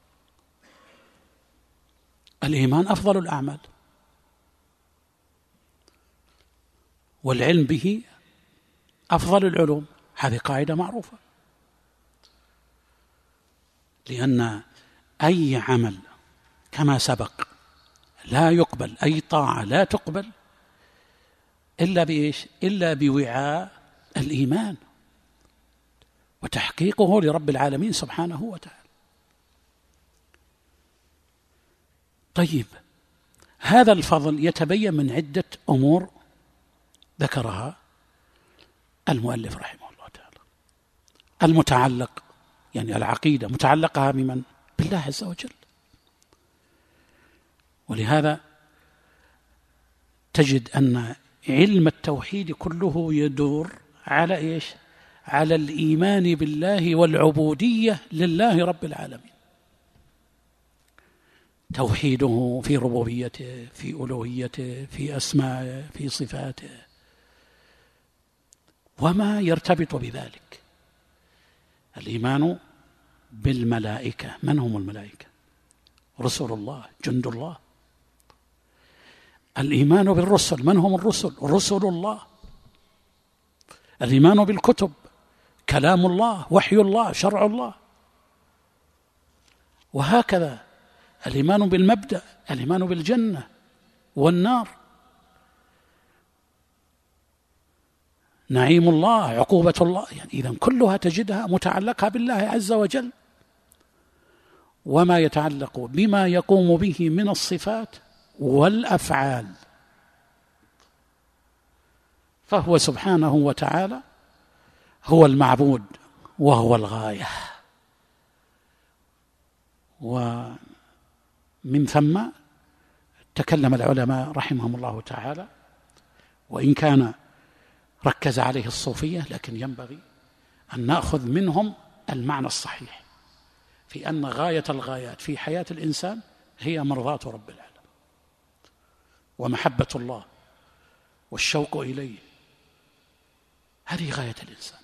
الإيمان أفضل الأعمال، والعلم به أفضل العلوم، هذه قاعدة معروفة. لأن أي عمل كما سبق لا يقبل، أي طاعة لا تقبل إلا بإيش؟ إلا بوعاء الإيمان وتحقيقه لرب العالمين سبحانه وتعالى. طيب، هذا الفضل يتبين من عدة أمور ذكرها المؤلف رحمه الله تعالى. المتعلق يعني العقيدة متعلقها بمن؟ بالله عز وجل. ولهذا تجد أن علم التوحيد كله يدور على إيش؟ على الإيمان بالله والعبودية لله رب العالمين، توحيده في ربوبيته، في ألوهيته، في أسمائه، في صفاته، وما يرتبط بذلك. الإيمان بالملائكة، من هم الملائكة؟ رسل الله، جند الله. الإيمان بالرسل، من هم الرسل؟ رسل الله. الإيمان بالكتب، كلام الله، وحي الله، شرع الله. وهكذا الإيمان بالمبدأ، الإيمان بالجنة والنار، نعيم الله، عقوبة الله. يعني إذن كلها تجدها متعلقة بالله عز وجل، وما يتعلق بما يقوم به من الصفات والأفعال، فهو سبحانه وتعالى هو المعبود وهو الغاية. ومن ثم تكلم العلماء رحمهم الله تعالى، وإن كان ركز عليه الصوفية، لكن ينبغي أن نأخذ منهم المعنى الصحيح في أن غاية الغايات في حياة الإنسان هي مرضاة رب العالمين ومحبة الله والشوق إليه، هذه غاية الإنسان.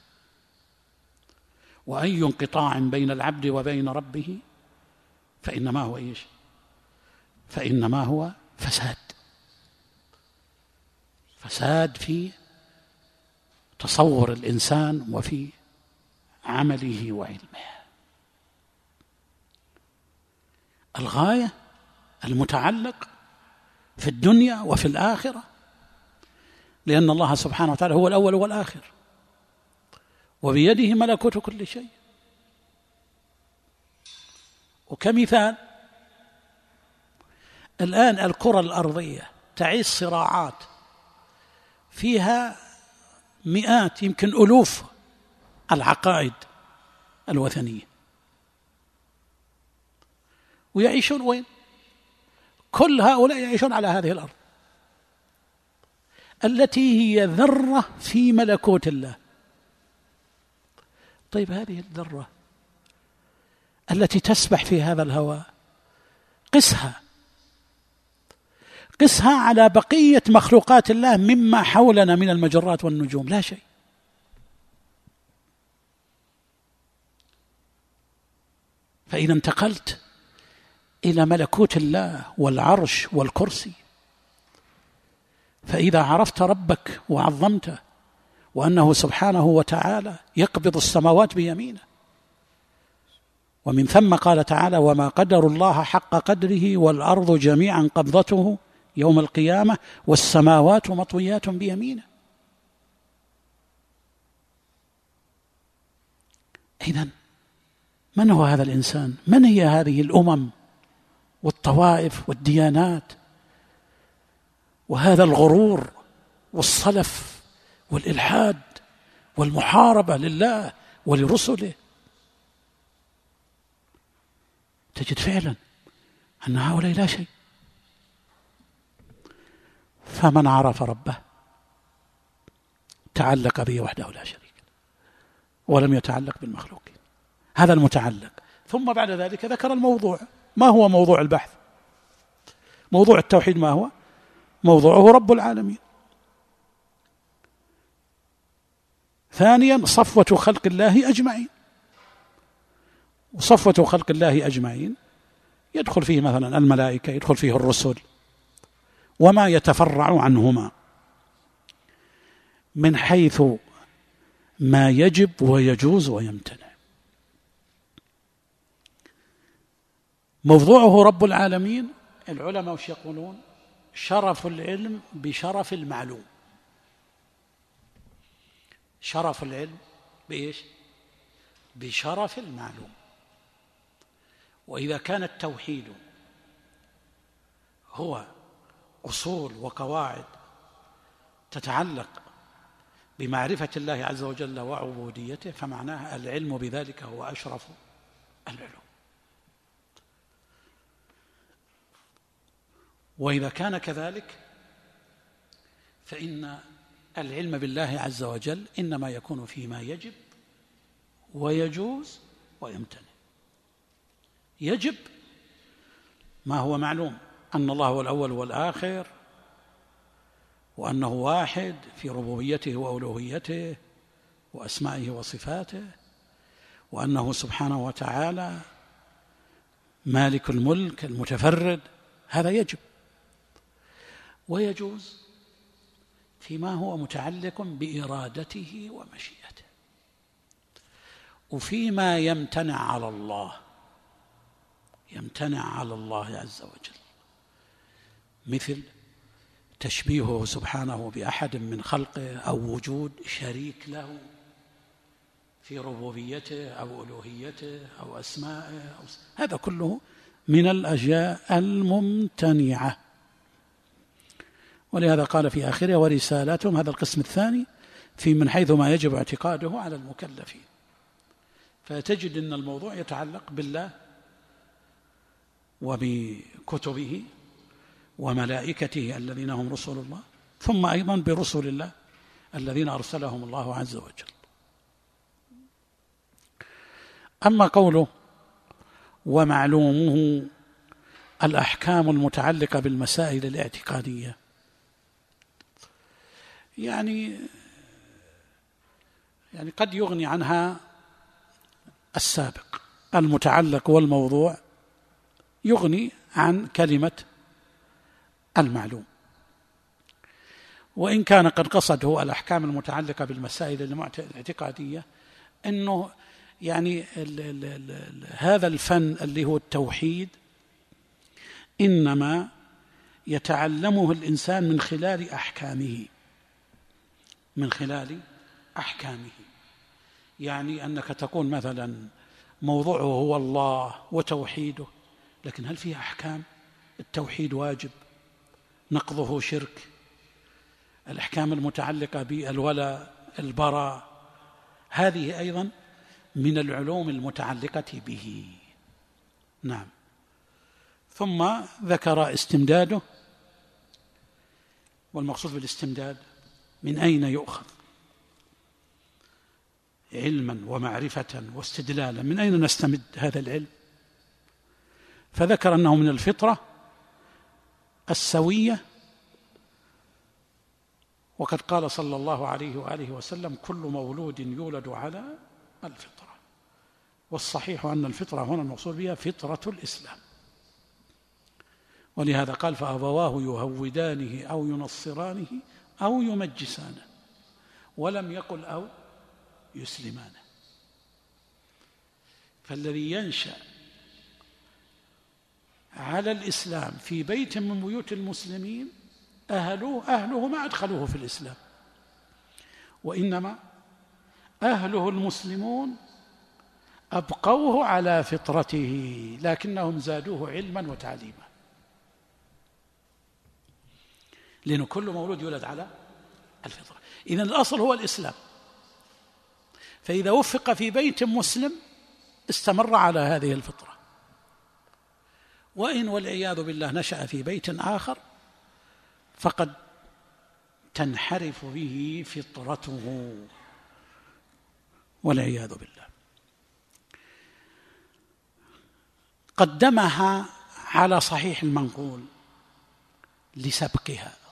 وأي انقطاع بين العبد وبين ربه فإنما هو إيش؟ فإنما هو فساد، فساد في تصور الإنسان وفي عمله وعلمه. الغاية المتعلق في الدنيا وفي الآخرة، لأن الله سبحانه وتعالى هو الأول والآخر وبيده ملكوت كل شيء. وكمثال الآن الكرة الأرضية تعيش صراعات فيها مئات يمكن ألوف العقائد الوثنية، ويعيشون وين؟ كل هؤلاء يعيشون على هذه الأرض التي هي ذرة في ملكوت الله. طيب هذه الذرة التي تسبح في هذا الهواء قسها قسها على بقية مخلوقات الله مما حولنا من المجرات والنجوم، لا شيء. فإذا انتقلت إلى ملكوت الله والعرش والكرسي، فإذا عرفت ربك وعظمته وأنه سبحانه وتعالى يقبض السماوات بيمينه، ومن ثم قال تعالى: وما قدر الله حق قدره والأرض جميعا قبضته يوم القيامة والسماوات مطويات بيمينه. إذن من هو هذا الإنسان؟ من هي هذه الأمم والطوائف والديانات وهذا الغرور والصلف والإلحاد والمحاربة لله ولرسله؟ تجد فعلا أن هؤلاء لا شيء. فمن عرف ربه تعلق به وحده لا شريك له ولم يتعلق بالمخلوقين، هذا المتعلق. ثم بعد ذلك ذكر الموضوع. ما هو موضوع البحث؟ موضوع التوحيد ما هو؟ موضوعه رب العالمين. ثانيا صفوة خلق الله أجمعين، وصفوة خلق الله أجمعين يدخل فيه مثلا الملائكة، يدخل فيه الرسل وما يتفرع عنهما من حيث ما يجب ويجوز ويمتنع. موضوعه رب العالمين. العلماء وش يقولون؟ شرف العلم بشرف المعلوم. شرف العلم بإيش؟ بشرف المعلوم. وإذا كان التوحيد هو أصول وقواعد تتعلق بمعرفة الله عز وجل وعبوديته، فمعناها العلم بذلك هو أشرف العلوم. وإذا كان كذلك فإن العلم بالله عز وجل إنما يكون فيما يجب ويجوز ويمتنع. يجب ما هو معلوم، أن الله هو الأول والآخر، وأنه واحد في ربوبيته وألوهيته وأسمائه وصفاته، وأنه سبحانه وتعالى مالك الملك المتفرد، هذا يجب. ويجوز فيما هو متعلق بإرادته ومشيئته، وفيما يمتنع على الله، يمتنع على الله عز وجل، مثل تشبيهه سبحانه بأحد من خلقه أو وجود شريك له في ربوبيته أو ألوهيته أو أسمائه أو س... هذا كله من الأشياء الممتنعة. ولهذا قال في آخره: ورسالاتهم، هذا القسم الثاني في من حيث ما يجب اعتقاده على المكلفين. فتجد أن الموضوع يتعلق بالله وبكتبه وملائكته الذين هم رسل الله، ثم أيضا برسل الله الذين أرسلهم الله عز وجل. أما قوله ومعلومه الأحكام المتعلقة بالمسائل الاعتقادية، يعني يعني قد يغني عنها السابق المتعلق والموضوع، يغني عن كلمة المعلوم، وإن كان قد قصده الأحكام المتعلقة بالمسائل الاعتقادية، أنه يعني ال ال ال هذا الفن اللي هو التوحيد إنما يتعلمه الإنسان من خلال أحكامه، من خلال أحكامه. يعني أنك تقول مثلا موضوعه هو الله وتوحيده، لكن هل فيه أحكام؟ التوحيد واجب، نقضه شرك، الأحكام المتعلقة بالولاء البراء، هذه أيضا من العلوم المتعلقة به. نعم. ثم ذكر استمداده، والمقصود بالاستمداد من أين يؤخذ؟ علما ومعرفة واستدلالا، من أين نستمد هذا العلم؟ فذكر أنه من الفطرة السوية، وقد قال صلى الله عليه وآله وسلم كل مولود يولد على الفطرة، والصحيح أن الفطرة هنا المقصود بها فطرة الإسلام، ولهذا قال فأبواه يهودانه أو ينصرانه أو يمجسانه، ولم يقل أو يسلمانه. فالذي ينشأ على الإسلام في بيت من بيوت المسلمين أهله أهله ما أدخلوه في الإسلام، وإنما أهله المسلمون أبقوه على فطرته، لكنهم زادوه علما وتعليما، لأنه كل مولود يولد على الفطرة. إذن الأصل هو الإسلام، فإذا وفق في بيت مسلم استمر على هذه الفطرة، وإن والعياذ بالله نشأ في بيت آخر فقد تنحرف به فطرته والعياذ بالله. قدمها على صحيح المنقول لسبقها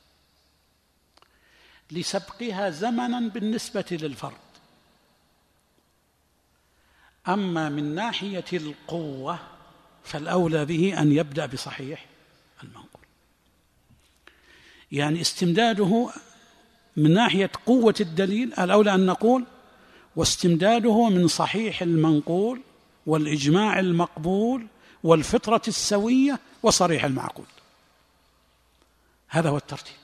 لسبقها زمنا بالنسبة للفرد، أما من ناحية القوة فالأولى به أن يبدأ بصحيح المنقول، يعني استمداده من ناحية قوة الدليل الأولى أن نقول واستمداده من صحيح المنقول والإجماع المقبول والفطرة السوية وصريح المعقول، هذا هو الترتيب.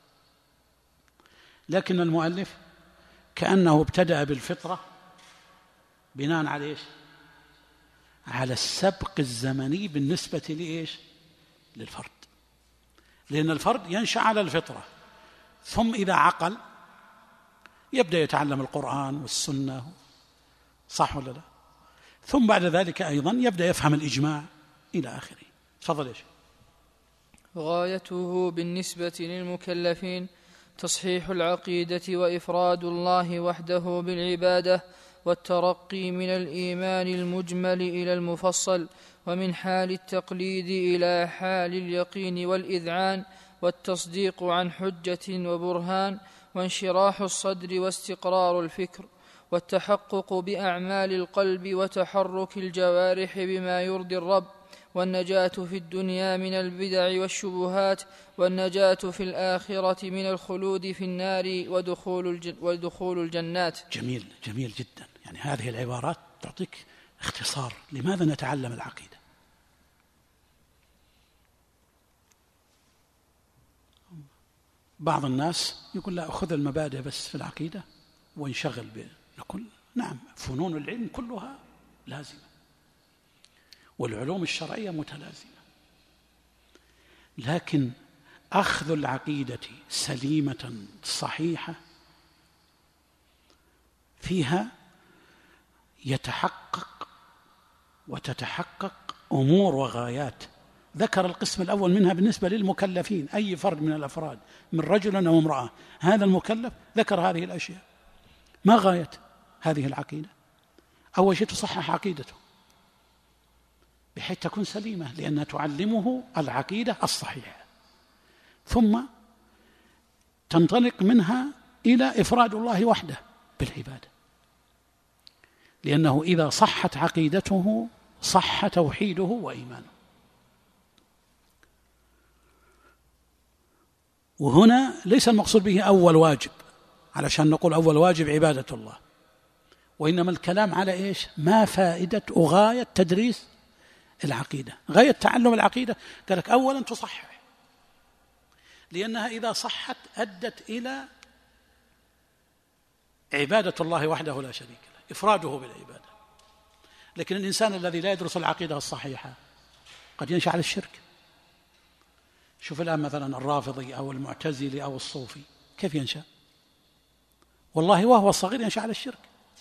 لكن المؤلف كأنه ابتدأ بالفطرة بناء على إيش؟ على السبق الزمني بالنسبة لإيش؟ للفرد، لأن الفرد ينشأ على الفطرة، ثم إذا عقل يبدأ يتعلم القرآن والسنة، صح ولا لا؟ ثم بعد ذلك أيضا يبدأ يفهم الإجماع إلى آخره. تفضل. إيش غايته بالنسبة للمكلفين؟ تصحيح العقيدة وإفراد الله وحده بالعبادة، والترقي من الإيمان المجمل إلى المفصل، ومن حال التقليد إلى حال اليقين والإذعان، والتصديق عن حجة وبرهان، وانشراح الصدر واستقرار الفكر، والتحقق بأعمال القلب وتحرك الجوارح بما يرضي الرب، والنجاة في الدنيا من البدع والشبهات، والنجاة في الآخرة من الخلود في النار ودخول, الج... ودخول الجنات. جميل جميل جدا. يعني هذه العبارات تعطيك اختصار لماذا نتعلم العقيدة. بعض الناس يقول لا أخذ المبادئ بس في العقيدة وانشغل به. نقول نعم، فنون العلم كلها لازمة، والعلوم الشرعية متلازمة، لكن أخذ العقيدة سليمة صحيحة فيها يتحقق وتتحقق أمور وغايات. ذكر القسم الأول منها بالنسبة للمكلفين، أي فرد من الأفراد من رجل أو امرأة، هذا المكلف ذكر هذه الأشياء. ما غاية هذه العقيدة؟ أول شيء تصحح عقيدته بحيث تكون سليمة، لأنها تعلمه العقيدة الصحيحة، ثم تنطلق منها إلى إفراد الله وحده بالعبادة، لأنه إذا صحت عقيدته صح توحيده وإيمانه. وهنا ليس المقصود به أول واجب علشان نقول أول واجب عبادة الله، وإنما الكلام على إيش؟ ما فائدة وغاية تدريس العقيدة، غاية تعلم العقيدة. قال لك أولا تصحح، لأنها إذا صحت أدت إلى عبادة الله وحده لا شريك له، إفراده بالعبادة. لكن الإنسان الذي لا يدرس العقيدة الصحيحة قد ينشأ على الشرك. شوف الآن مثلا الرافضي أو المعتزلي أو الصوفي كيف ينشأ؟ والله وهو صغير ينشأ على الشرك.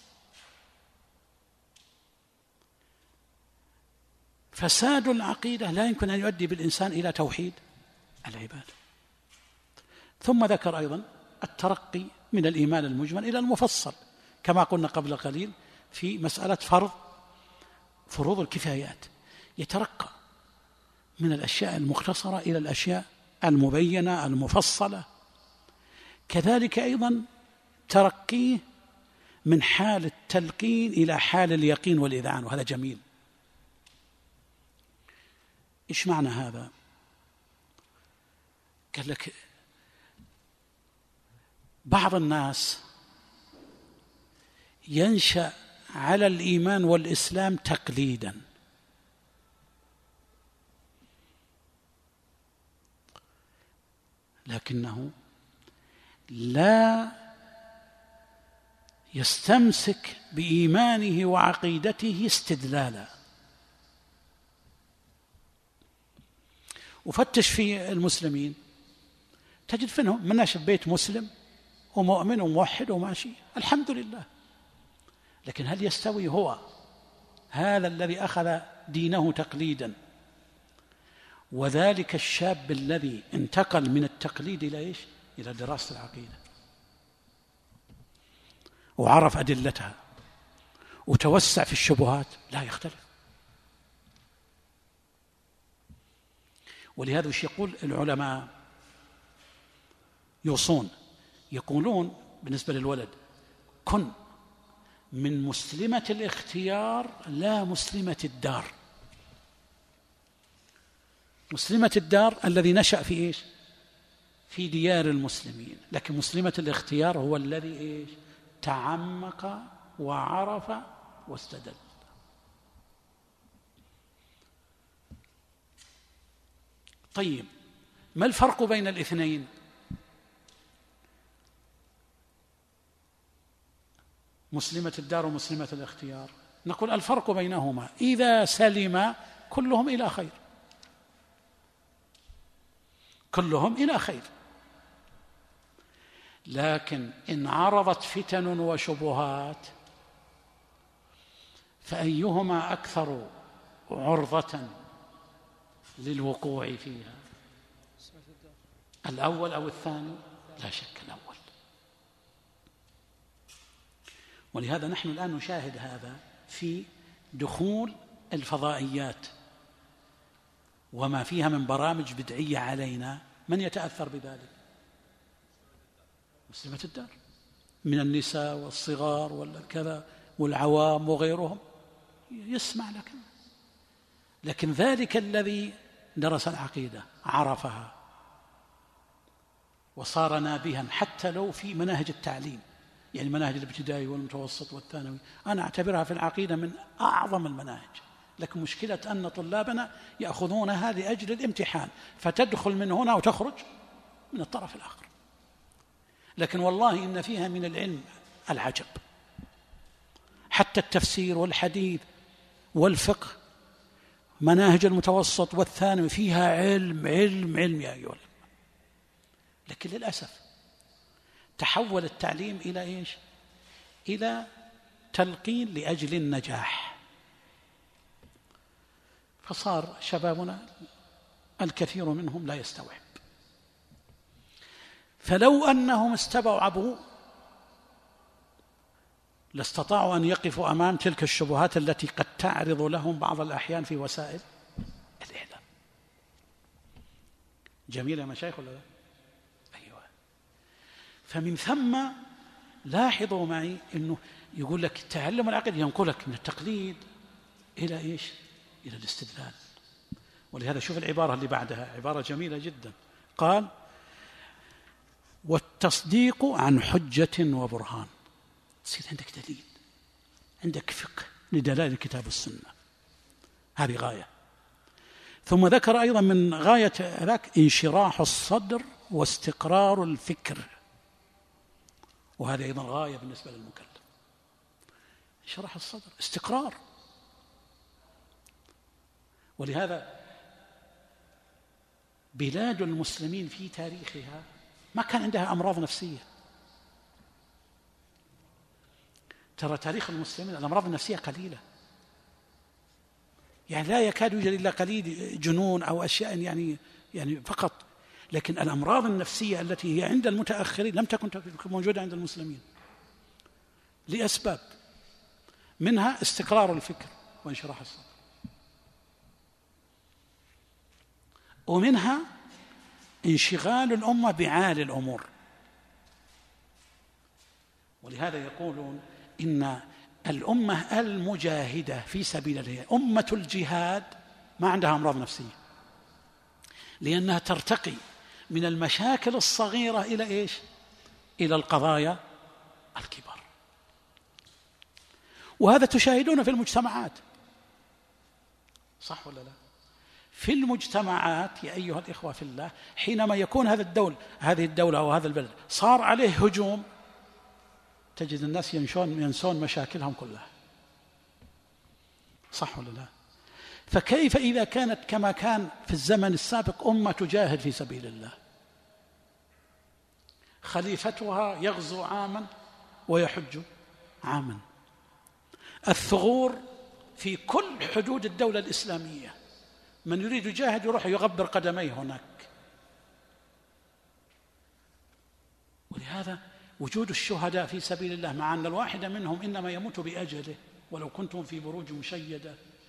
فساد العقيدة لا يمكن أن يؤدي بالإنسان إلى توحيد العبادة. ثم ذكر أيضا الترقي من الإيمان المجمل إلى المفصل، كما قلنا قبل قليل في مسألة فرض فروض الكفايات، يترقى من الأشياء المختصرة إلى الأشياء المبينة المفصلة. كذلك أيضا ترقيه من حال التلقين إلى حال اليقين والإذعان، وهذا جميل. إيش معنى هذا؟ قال لك بعض الناس ينشأ على الإيمان والإسلام تقليدا، لكنه لا يستمسك بإيمانه وعقيدته استدلالا. وفتش في المسلمين تجد فيهم من ناشئ بيت مسلم ومؤمن وموحد وماشي الحمد لله، لكن هل يستوي هو هذا الذي أخذ دينه تقليدا وذلك الشاب الذي انتقل من التقليد إلى إيش؟ إلى دراسة العقيدة وعرف أدلتها وتوسع في الشبهات؟ لا يختلف. ولهذا وش يقول العلماء؟ يوصون يقولون بالنسبة للولد: كن من مسلمة الاختيار لا مسلمة الدار. مسلمة الدار الذي نشأ في إيش؟ في ديار المسلمين، لكن مسلمة الاختيار هو الذي إيش؟ تعمق وعرف واستدل. طيب، ما الفرق بين الاثنين؟ مسلمة الدار ومسلمة الاختيار. نقول الفرق بينهما إذا سلم كلهم إلى خير، كلهم إلى خير، لكن إن عرضت فتن وشبهات فأيهما أكثر عرضة للوقوع فيها؟ الأول أو الثاني؟ لا شك الأول. ولهذا نحن الآن نشاهد هذا في دخول الفضائيات وما فيها من برامج بدعية علينا. من يتأثر بذلك؟ مسلمة الدار من النساء والصغار والكذا والعوام وغيرهم يسمع لك. لكن ذلك الذي درس العقيدة عرفها وصار نابها، حتى لو في مناهج التعليم، يعني مناهج الابتدائي والمتوسط والثانوي، أنا أعتبرها في العقيدة من أعظم المناهج. لكن مشكلة أن طلابنا يأخذونها لأجل الامتحان، فتدخل من هنا وتخرج من الطرف الآخر. لكن والله إن فيها من العلم العجب، حتى التفسير والحديث والفقه، مناهج المتوسط والثانوي فيها علم علم علم يا أيها. لكن للأسف تحول التعليم إلى إيش؟ إلى تلقين لأجل النجاح، فصار شبابنا الكثير منهم لا يستوعب. فلو أنهم استوعبوا لاستطاعوا أن يقفوا أمام تلك الشبهات التي قد تعرض لهم بعض الأحيان في وسائل الإعلام. جميل يا مشايخ ولا لا؟ أيوة. فمن ثم لاحظوا معي أنه يقول لك تعلم العقيدة ينقلك من التقليد إلى إيش؟ إلى الاستدلال. ولهذا شوف العبارة اللي بعدها، عبارة جميلة جدا، قال والتصديق عن حجة وبرهان. تصير عندك دليل، عندك فقه لدلائل الكتاب والسنة، هذه غاية. ثم ذكر أيضا من غاية ذاك انشراح الصدر واستقرار الفكر، وهذه أيضا غاية بالنسبة للمكلف. انشراح الصدر، استقرار. ولهذا بلاد المسلمين في تاريخها ما كان عندها أمراض نفسية. ترى تاريخ المسلمين الأمراض النفسية قليلة، يعني لا يكاد يوجد إلا قليل جنون أو أشياء يعني يعني فقط، لكن الأمراض النفسية التي هي عند المتأخرين لم تكن موجودة عند المسلمين لأسباب، منها استقرار الفكر وانشراح الصدر، ومنها انشغال الأمة بعالي الأمور. ولهذا يقولون إن الأمة المجاهدة في سبيل الله، أمة الجهاد، ما عندها أمراض نفسية، لأنها ترتقي من المشاكل الصغيرة إلى إيش؟ إلى القضايا الكبار. وهذا تشاهدونه في المجتمعات، صح ولا لا؟ في المجتمعات يا أيها الإخوة في الله، حينما يكون هذا الدولة هذه الدولة أو هذا البلد صار عليه هجوم، تجد الناس ينسون ينسون مشاكلهم كلها، صح ولا لا؟ فكيف إذا كانت كما كان في الزمن السابق أمة تجاهد في سبيل الله، خليفتها يغزو عاما ويحج عاما، الثغور في كل حدود الدولة الإسلامية، من يريد يجاهد يروح يغبر قدميه هناك. ولهذا وجود الشهداء في سبيل الله، مع أن الواحد منهم إنما يموت بأجله ولو كنتم في بروج مشيدة،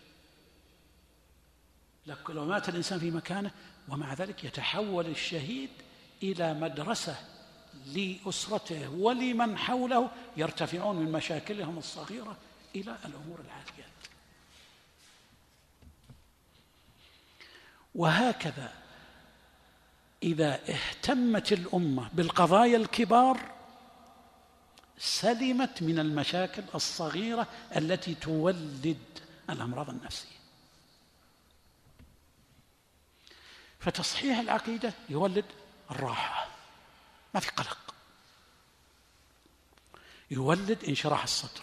لو مات الإنسان في مكانه، ومع ذلك يتحول الشهيد إلى مدرسة لأسرته ولمن حوله، يرتفعون من مشاكلهم الصغيرة إلى الأمور العالية. وهكذا إذا اهتمت الأمة بالقضايا الكبار سلمت من المشاكل الصغيرة التي تولد الأمراض النفسية. فتصحيح العقيدة يولد الراحة، ما في قلق، يولد انشراح الصدر،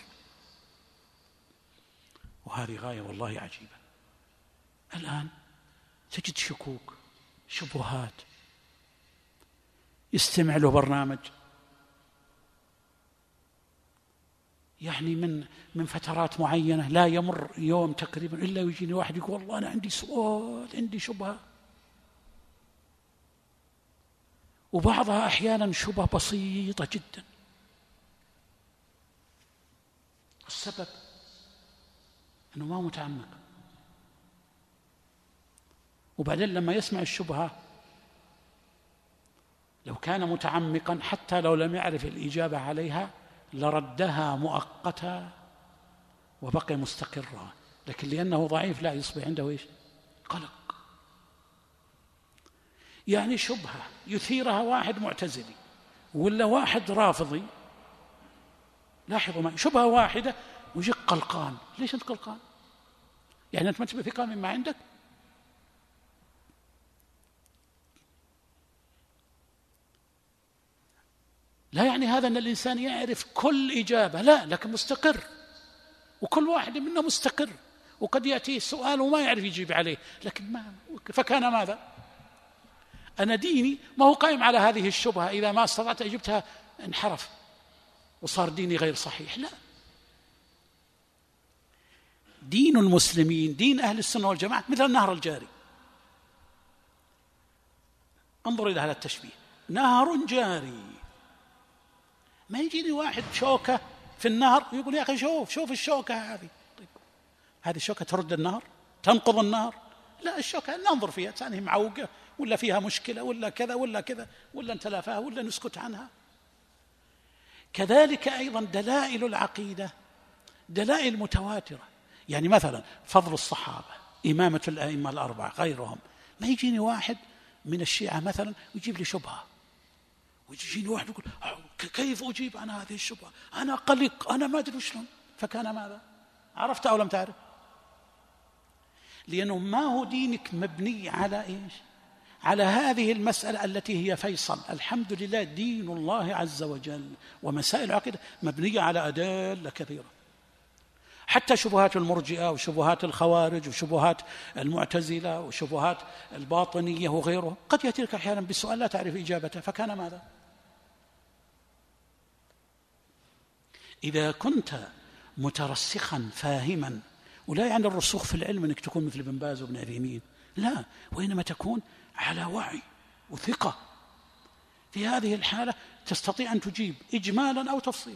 وهذه غاية والله عجيبة. الآن تجد شكوك، شبهات، يستمع له برنامج يعني من من فترات معينة لا يمر يوم تقريبا إلا يجيني واحد يقول والله أنا عندي سؤال، عندي شبهة، وبعضها أحيانا شبهة بسيطة جدا. السبب أنه ما متعمق، وبعدين لما يسمع الشبهة لو كان متعمقا حتى لو لم يعرف الإجابة عليها لردها مؤقتا وبقي مستقرا، لكن لأنه ضعيف لا، يصبح عنده إيش؟ قلق. يعني شبهة يثيرها واحد معتزلي ولا واحد رافضي، لاحظوا معي، شبهة واحدة ويجيك قلقان. ليش أنت قلقان؟ يعني أنت ما تبي ثقة مما عندك؟ لا يعني هذا أن الإنسان يعرف كل إجابة، لا، لكن مستقر، وكل واحد منا مستقر، وقد يأتيه سؤال وما يعرف يجيب عليه، لكن ما فكان ماذا؟ أنا ديني ما هو قائم على هذه الشبهة، إذا ما استطعت أجبتها انحرف وصار ديني غير صحيح. لا، دين المسلمين، دين أهل السنة والجماعة مثل النهر الجاري. انظر إلى هذا التشبيه، نهر جاري، ما يجيني واحد شوكة في النهر، يقول يا أخي شوف شوف الشوكة هذه. طيب هذه الشوكة ترد النهر؟ تنقض النهر؟ لا، الشوكة ننظر فيها ثانية معوقة ولا فيها مشكلة ولا كذا ولا كذا ولا نتلافاها ولا نسكت عنها. كذلك أيضا دلائل العقيدة دلائل متواترة. يعني مثلا فضل الصحابة، إمامة الأئمة الأربعة، غيرهم. ما يجيني واحد من الشيعة مثلا ويجيب لي شبهة، ويجيني واحد يقول كيف أجيب عن هذه الشبهة، أنا قلق، أنا ما أدري شلون. فكان ماذا؟ عرفت أو لم تعرف؟ لأنه ما هو دينك مبني على إيش؟ على هذه المسألة التي هي فيصل. الحمد لله دين الله عز وجل ومسائل العقيدة مبنية على أدلة كثيرة. حتى شبهات المرجئة وشبهات الخوارج وشبهات المعتزلة وشبهات الباطنية وغيره قد يأتيك أحيانا بسؤال لا تعرف إجابته، فكان ماذا؟ إذا كنت مترسخا فاهما، ولا يعني الرسوخ في العلم أنك تكون مثل ابن باز وابن عثيمين، لا، وإنما تكون على وعي وثقة. في هذه الحالة تستطيع أن تجيب إجمالا أو تفصيلا.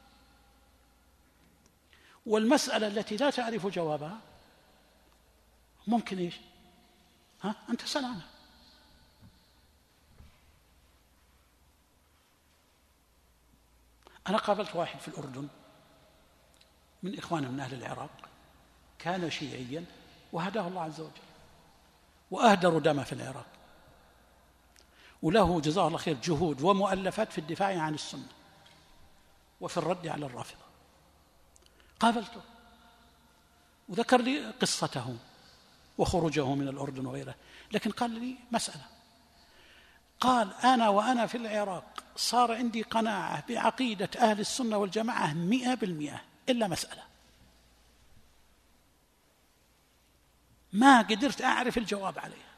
والمسألة التي لا تعرف جوابها ممكن إيش؟ ها؟ أن تسأل عنها. أنا قابلت واحد في الأردن من إخواننا من أهل العراق، كان شيعيا وهداه الله عز وجل وأهدر دمه في العراق، وله جزاه الله خير جهود ومؤلفات في الدفاع عن السنة وفي الرد على الرافضة. قابلته وذكر لي قصته وخروجه من الأردن وغيره، لكن قال لي مسألة، قال أنا وأنا في العراق صار عندي قناعة بعقيدة أهل السنة والجماعة مئة بالمئة إلا مسألة ما قدرت أعرف الجواب عليها.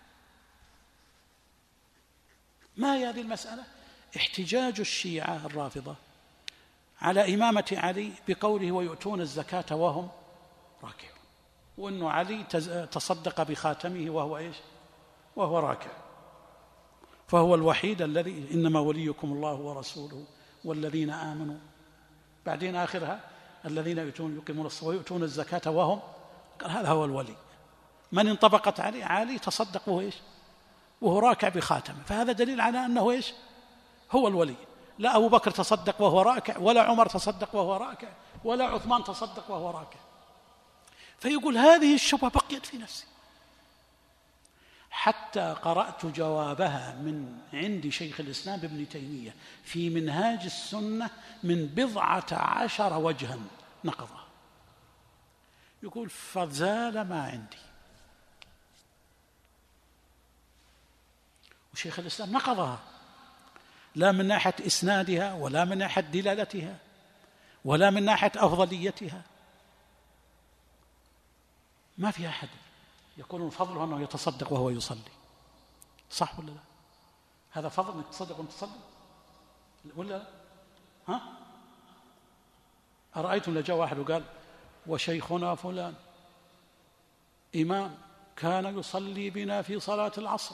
ما هي هذه المسألة؟ احتجاج الشيعة الرافضة على إمامة علي بقوله ويؤتون الزكاة وهم راكعون، وأنه علي تصدق بخاتمه وهو إيش؟ وهو راكع، فهو الوحيد الذي إنما وليكم الله ورسوله والذين آمنوا، بعدين آخرها الذين يؤتون يقيمون الصلاة ويؤتون الزكاة وهم، قال هذا هو الولي. من انطبقت عليه علي تصدق وهو إيش؟ وهو راكع بخاتمه، فهذا دليل على أنه إيش؟ هو الولي. لا أبو بكر تصدق وهو راكع، ولا عمر تصدق وهو راكع، ولا عثمان تصدق وهو راكع. فيقول هذه الشبهة بقيت في نفسي حتى قرأت جوابها من عند شيخ الإسلام ابن تيمية في منهاج السنة من بضعة عشر وجها نقضها. يقول فزال ما عندي. وشيخ الإسلام نقضها لا من ناحية إسنادها ولا من ناحية دلالتها ولا من ناحية أفضليتها. ما في أحد يكون فضله أنه يتصدق وهو يصلي، صح ولا لا؟ هذا فضل أنك تصدق وأنت تصلي ولا لا؟ ها؟ أرأيتم لو جاء واحد وقال وشيخنا فلان إمام كان يصلي بنا في صلاة العصر،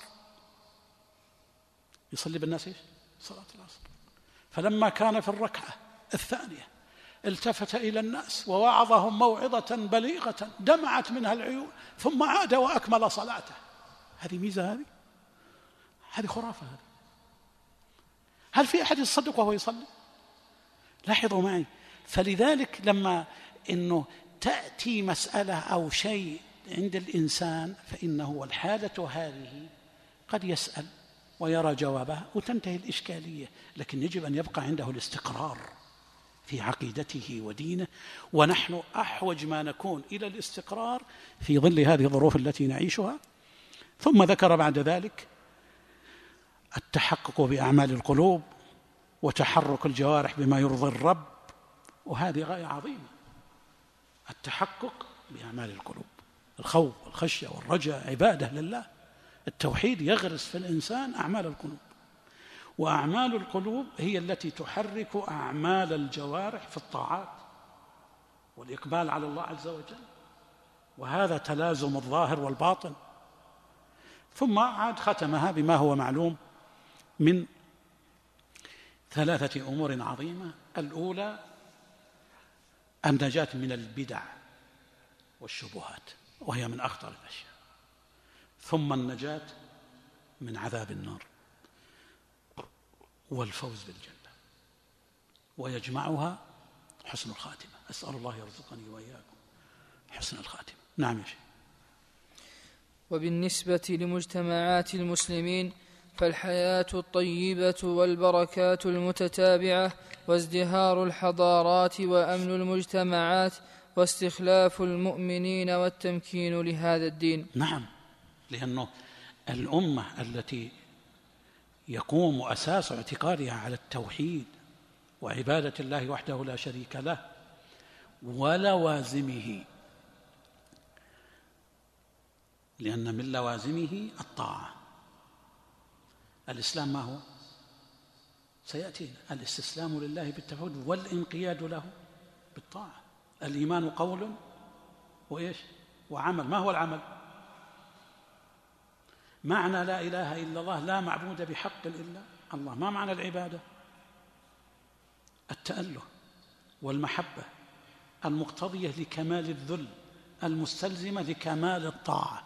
يصلي بالناس إيش؟ صلاة العصر، فلما كان في الركعة الثانية التفت إلى الناس ووعظهم موعظة بليغة دمعت منها العيون ثم عاد وأكمل صلاته. هذه ميزة، هذه هذه خرافة. هذه هل في أحد يصدق وهو يصلي؟ لاحظوا معي. فلذلك لما إنه تأتي مسألة أو شيء عند الإنسان فإنه والحالة هذه قد يسأل ويرى جوابها وتنتهي الإشكالية، لكن يجب أن يبقى عنده الاستقرار في عقيدته ودينه، ونحن أحوج ما نكون إلى الاستقرار في ظل هذه الظروف التي نعيشها. ثم ذكر بعد ذلك التحقق بأعمال القلوب وتحرك الجوارح بما يرضي الرب، وهذه غاية عظيمة. التحقق بأعمال القلوب، الخوف والخشية والرجاء عبادة لله. التوحيد يغرس في الإنسان أعمال القلوب، وأعمال القلوب هي التي تحرك أعمال الجوارح في الطاعات والإقبال على الله عز وجل، وهذا تلازم الظاهر والباطن. ثم عاد ختمها بما هو معلوم من ثلاثة أمور عظيمة. الأولى النجاة من البدع والشبهات وهي من أخطر الأشياء، ثم النجاة من عذاب النار والفوز بالجنة، ويجمعها حسن الخاتمة. أسأل الله يرزقني وإياكم حسن الخاتمة. نعم يا شيخ. وبالنسبة لمجتمعات المسلمين فالحياة الطيبة والبركات المتتابعة وازدهار الحضارات وأمن المجتمعات واستخلاف المؤمنين والتمكين لهذا الدين. نعم، لأنه الأمة التي يقوم أساس اعتقادها على التوحيد وعبادة الله وحده لا شريك له ولوازمه، لأن من لوازمه الطاعة. الإسلام ما هو؟ سيأتي الاستسلام لله بالتوحيد والانقياد له بالطاعة. الإيمان قول وإيش؟ وعمل. ما هو العمل؟ معنى لا إله إلا الله لا معبود بحق إلا الله. ما معنى العبادة؟ التأله والمحبة المقتضية لكمال الذل المستلزمة لكمال الطاعة.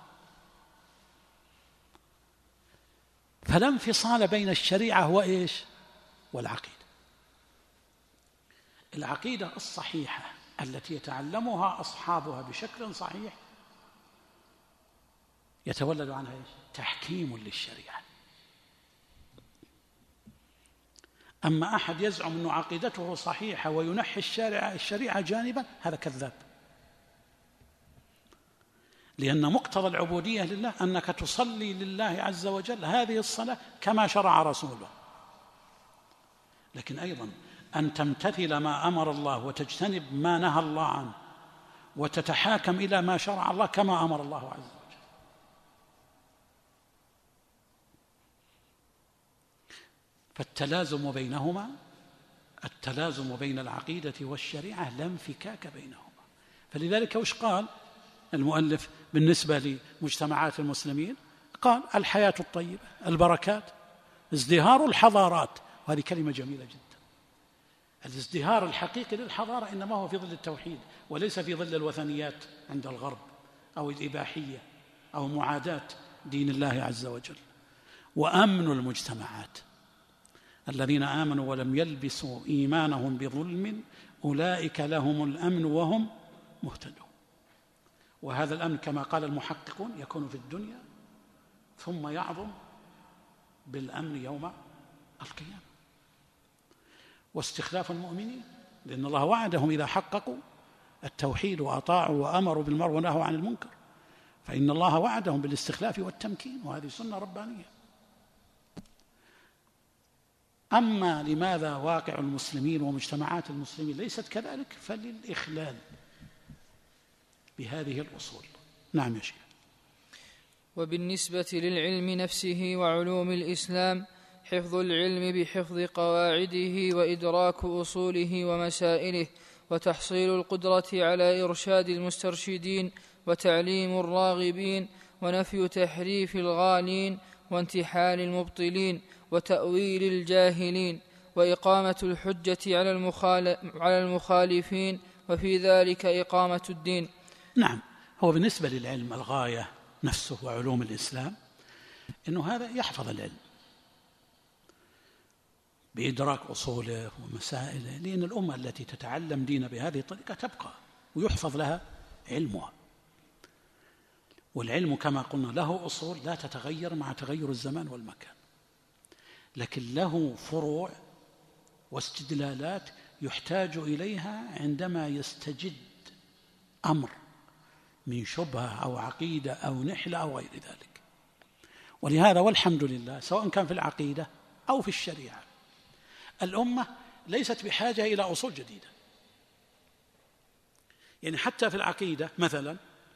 فلا انفصال بين الشريعة وإيش؟ والعقيدة. العقيدة الصحيحة التي يتعلمها أصحابها بشكل صحيح يتولد عنها إيش؟ تحكيم للشريعة. أما أحد يزعم أن عقيدته صحيحة وينحي الشريعة الشريعة جانبا، هذا كذاب، لأن مقتضى العبودية لله أنك تصلي لله عز وجل هذه الصلاة كما شرع رسوله، لكن أيضا أن تمتثل ما أمر الله وتجتنب ما نهى الله عنه وتتحاكم إلى ما شرع الله كما أمر الله عز وجل. فالتلازم بينهما، التلازم بين العقيدة والشريعة لا انفكاك بينهما. فلذلك وش قال المؤلف بالنسبة لمجتمعات المسلمين؟ قال الحياة الطيبة، البركات، ازدهار الحضارات. وهذه كلمة جميلة جدا. الازدهار الحقيقي للحضارة إنما هو في ظل التوحيد وليس في ظل الوثنيات عند الغرب أو الإباحية أو معاداة دين الله عز وجل. وأمن المجتمعات، الذين آمنوا ولم يلبسوا إيمانهم بظلم أولئك لهم الأمن وهم مهتدون. وهذا الأمن كما قال المحققون يكون في الدنيا ثم يعظم بالأمن يوم القيامة. واستخلاف المؤمنين، لأن الله وعدهم إذا حققوا التوحيد وأطاعوا وأمروا بالمعروف ونهوا عن المنكر فإن الله وعدهم بالاستخلاف والتمكين، وهذه سنة ربانية. أما لماذا واقع المسلمين ومجتمعات المسلمين ليست كذلك؟ فللإخلال بهذه الأصول. نعم يا شيخ. وبالنسبة للعلم نفسه وعلوم الإسلام حفظ العلم بحفظ قواعده وإدراك أصوله ومسائله، وتحصيل القدرة على إرشاد المسترشدين وتعليم الراغبين، ونفي تحريف الغالين وانتحال المبطلين وتأويل الجاهلين، وإقامة الحجة على المخالفين، وفي ذلك إقامة الدين. نعم. هو بالنسبة للعلم الغاية نفسه وعلوم الإسلام إنه هذا يحفظ العلم بإدراك أصوله ومسائله، لأن الأمة التي تتعلم دين بهذه الطريقة تبقى ويحفظ لها علمها. والعلم كما قلنا له أصول لا تتغير مع تغير الزمان والمكان، لكن له فروع واستدلالات يحتاج إليها عندما يستجد أمر من شبهة أو عقيدة أو نحلة أو غير ذلك. ولهذا والحمد لله سواء كان في العقيدة أو في الشريعة الأمة ليست بحاجة إلى أصول جديدة. يعني حتى في العقيدة مثلا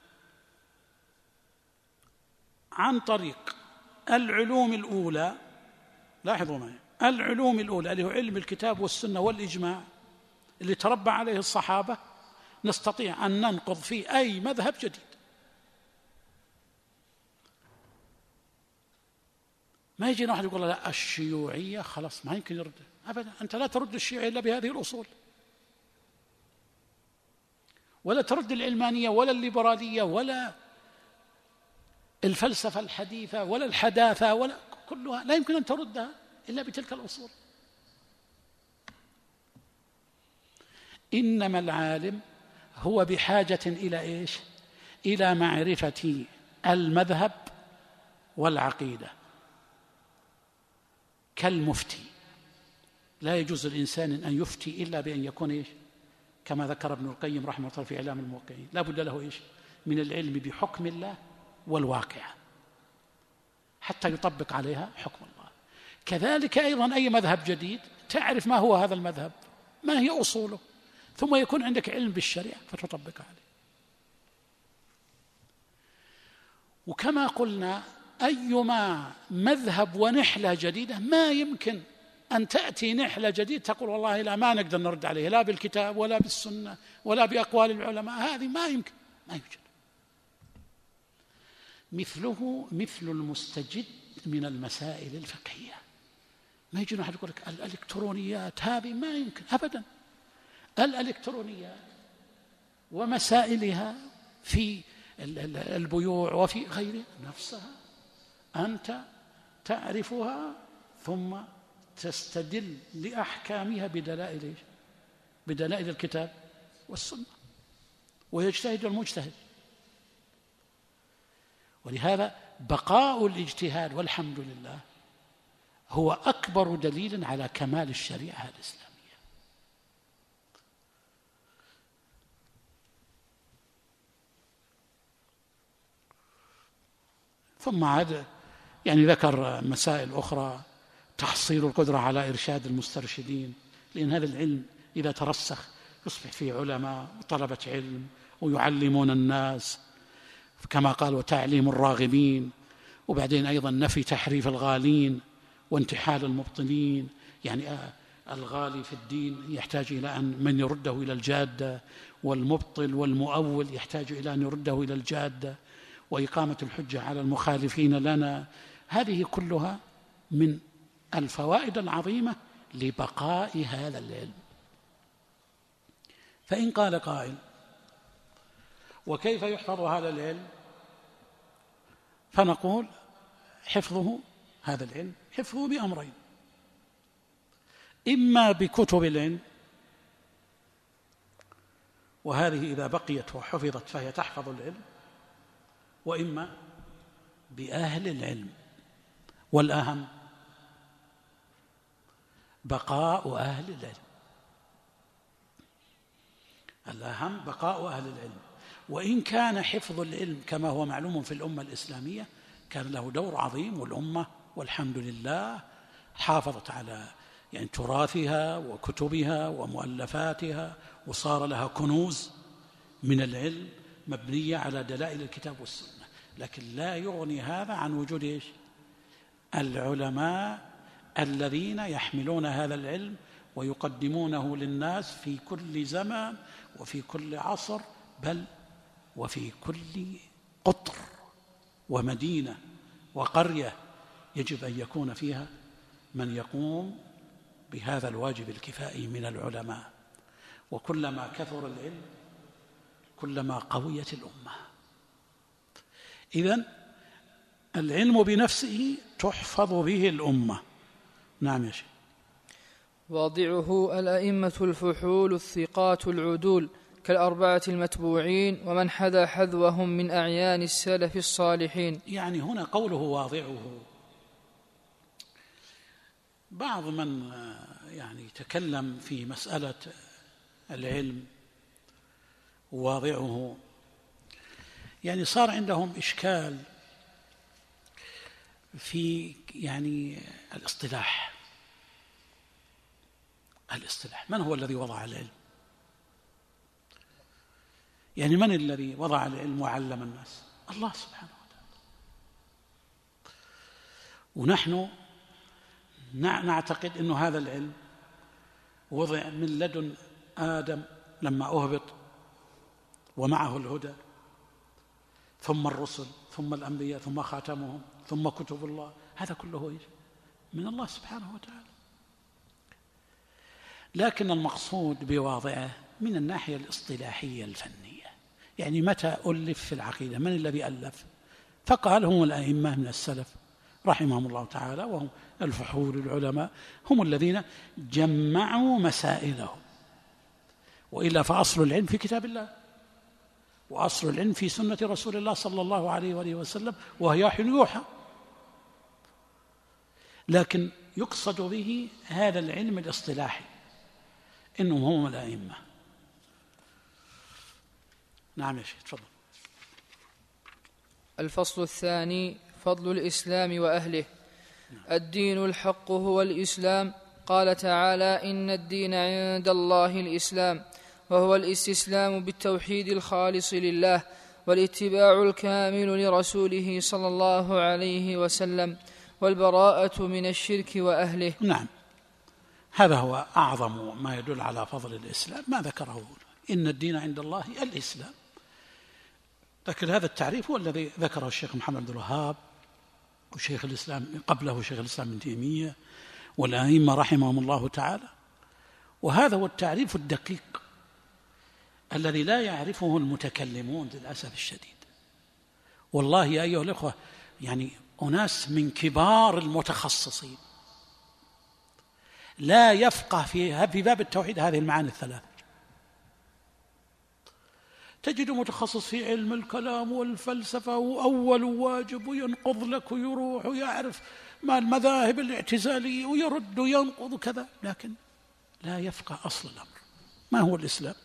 عن طريق العلوم الأولى، لاحظوا معي، العلوم الأولى اللي هو علم الكتاب والسنة والإجماع اللي تربى عليه الصحابة، نستطيع أن ننقض فيه أي مذهب جديد. ما يجي واحد يقول لا الشيوعية خلاص ما يمكن يرد أبدا. أنت لا ترد الشيوعية إلا بهذه الأصول. ولا ترد العلمانية ولا الليبرالية ولا الفلسفة الحديثة ولا الحداثة ولا كلها، لا يمكن أن تردها إلا بتلك الأصول. إنما العالم هو بحاجة إلى إيش؟ إلى معرفة المذهب والعقيدة. كالمفتي لا يجوز للإنسان أن يفتي إلا بأن يكون إيش؟ كما ذكر ابن القيم رحمه الله في إعلام الموقعين، لا بد له إيش؟ من العلم بحكم الله والواقع حتى يطبق عليها حكم الله. كذلك أيضا أي مذهب جديد تعرف ما هو هذا المذهب، ما هي أصوله، ثم يكون عندك علم بالشريعة فتطبق عليه. وكما قلنا أيما مذهب ونحلة جديدة ما يمكن أن تأتي نحلة جديدة تقول والله لا ما نقدر نرد عليه لا بالكتاب ولا بالسنة ولا بأقوال العلماء، هذه ما يمكن، ما يوجد. مثله مثل المستجد من المسائل الفقهية، ما يجي أحد يقول لك الإلكترونيات هذه، ما يمكن أبدا. الإلكترونيات ومسائلها في البيوع وفي غيرها نفسها أنت تعرفها ثم تستدل لأحكامها بدلائل إيش؟ بدلائل الكتاب والسنة، ويجتهد المجتهد. ولهذا بقاء الاجتهاد والحمد لله هو أكبر دليل على كمال الشريعة الإسلامية. ثم عاد يعني ذكر مسائل أخرى، تحصيل القدرة على إرشاد المسترشدين، لأن هذا العلم إذا ترسخ يصبح فيه علماء وطلبة علم ويعلمون الناس كما قال وتعليم الراغبين. وبعدين أيضا نفي تحريف الغالين وانتحال المبطلين، يعني الغالي في الدين يحتاج إلى أن من يرده إلى الجادة، والمبطل والمؤول يحتاج إلى أن يرده إلى الجادة، وإقامة الحجة على المخالفين لنا. هذه كلها من الفوائد العظيمة لبقاء هذا العلم. فإن قال قائل وكيف يحفظ هذا العلم؟ فنقول حفظه هذا العلم حفظه بأمرين: إما بكتب العلم، وهذه إذا بقيت وحفظت فهي تحفظ العلم، وإما بأهل العلم. والأهم بقاء أهل العلم، الأهم بقاء أهل العلم. وإن كان حفظ العلم كما هو معلوم في الأمة الإسلامية كان له دور عظيم، والأمة والحمد لله حافظت على يعني تراثها وكتبها ومؤلفاتها، وصار لها كنوز من العلم مبنية على دلائل الكتاب والسنة. لكن لا يغني هذا عن وجود إيش؟ العلماء الذين يحملون هذا العلم ويقدمونه للناس في كل زمان وفي كل عصر، بل وفي كل قطر ومدينة وقرية يجب أن يكون فيها من يقوم بهذا الواجب الكفائي من العلماء. وكلما كثر العلم كلما قويت الأمة. إذن العلم بنفسه تحفظ به الأمة. نعم يا شيخ. واضعه الأئمة الفحول الثقات العدول كالأربعة المتبوعين ومن حذا حذوهم من أعيان السلف الصالحين. يعني هنا قوله واضعه، بعض من يعني تكلم في مسألة العلم واضعه يعني صار عندهم إشكال في يعني الاصطلاح. الاصطلاح من هو الذي وضع العلم؟ يعني من الذي وضع العلم وعلم الناس؟ الله سبحانه وتعالى. ونحن نعتقد أن هذا العلم وضع من لدن آدم لما أهبط ومعه الهدى، ثم الرسل، ثم الأنبياء، ثم خاتمهم، ثم كتب الله. هذا كله من الله سبحانه وتعالى. لكن المقصود بواضعه من الناحية الاصطلاحية الفنية، يعني متى ألف في العقيدة؟ من الذي ألف؟ فقال هم الأئمة من السلف رحمهم الله تعالى، وهم الفحول العلماء، هم الذين جمعوا مسائلهم. وإلا فأصل العلم في كتاب الله، وأصل العلم في سنة رسول الله صلى الله عليه وآله وسلم، وهي يوحى. لكن يقصد به هذا العلم الاصطلاحي، إنهم هم الأئمة. نعم يا شيخ تفضل. الفصل الثاني: فضل الإسلام وأهله. الدين الحق هو الإسلام. قال تعالى: إن الدين عند الله الإسلام، وهو الاستسلام بالتوحيد الخالص لله، والاتباع الكامل لرسوله صلى الله عليه وسلم، والبراءة من الشرك وأهله. نعم، هذا هو أعظم ما يدل على فضل الإسلام، ما ذكره: إن الدين عند الله الإسلام. لكن هذا التعريف هو الذي ذكره الشيخ محمد عبد الوهاب، وشيخ الإسلام قبله شيخ الإسلام ابن تيمية، والأئمة رحمهم الله تعالى. وهذا هو التعريف الدقيق الذي لا يعرفه المتكلمون للأسف الشديد. والله يا أيها الأخوة، يعني أناس من كبار المتخصصين لا يفقه في باب التوحيد هذه المعاني الثلاث. تجد متخصص في علم الكلام والفلسفة، وأول واجب وينقض لك ويروح ويعرف ما المذاهب الاعتزالية ويرد وينقض كذا، لكن لا يفقه أصل الأمر ما هو الإسلام.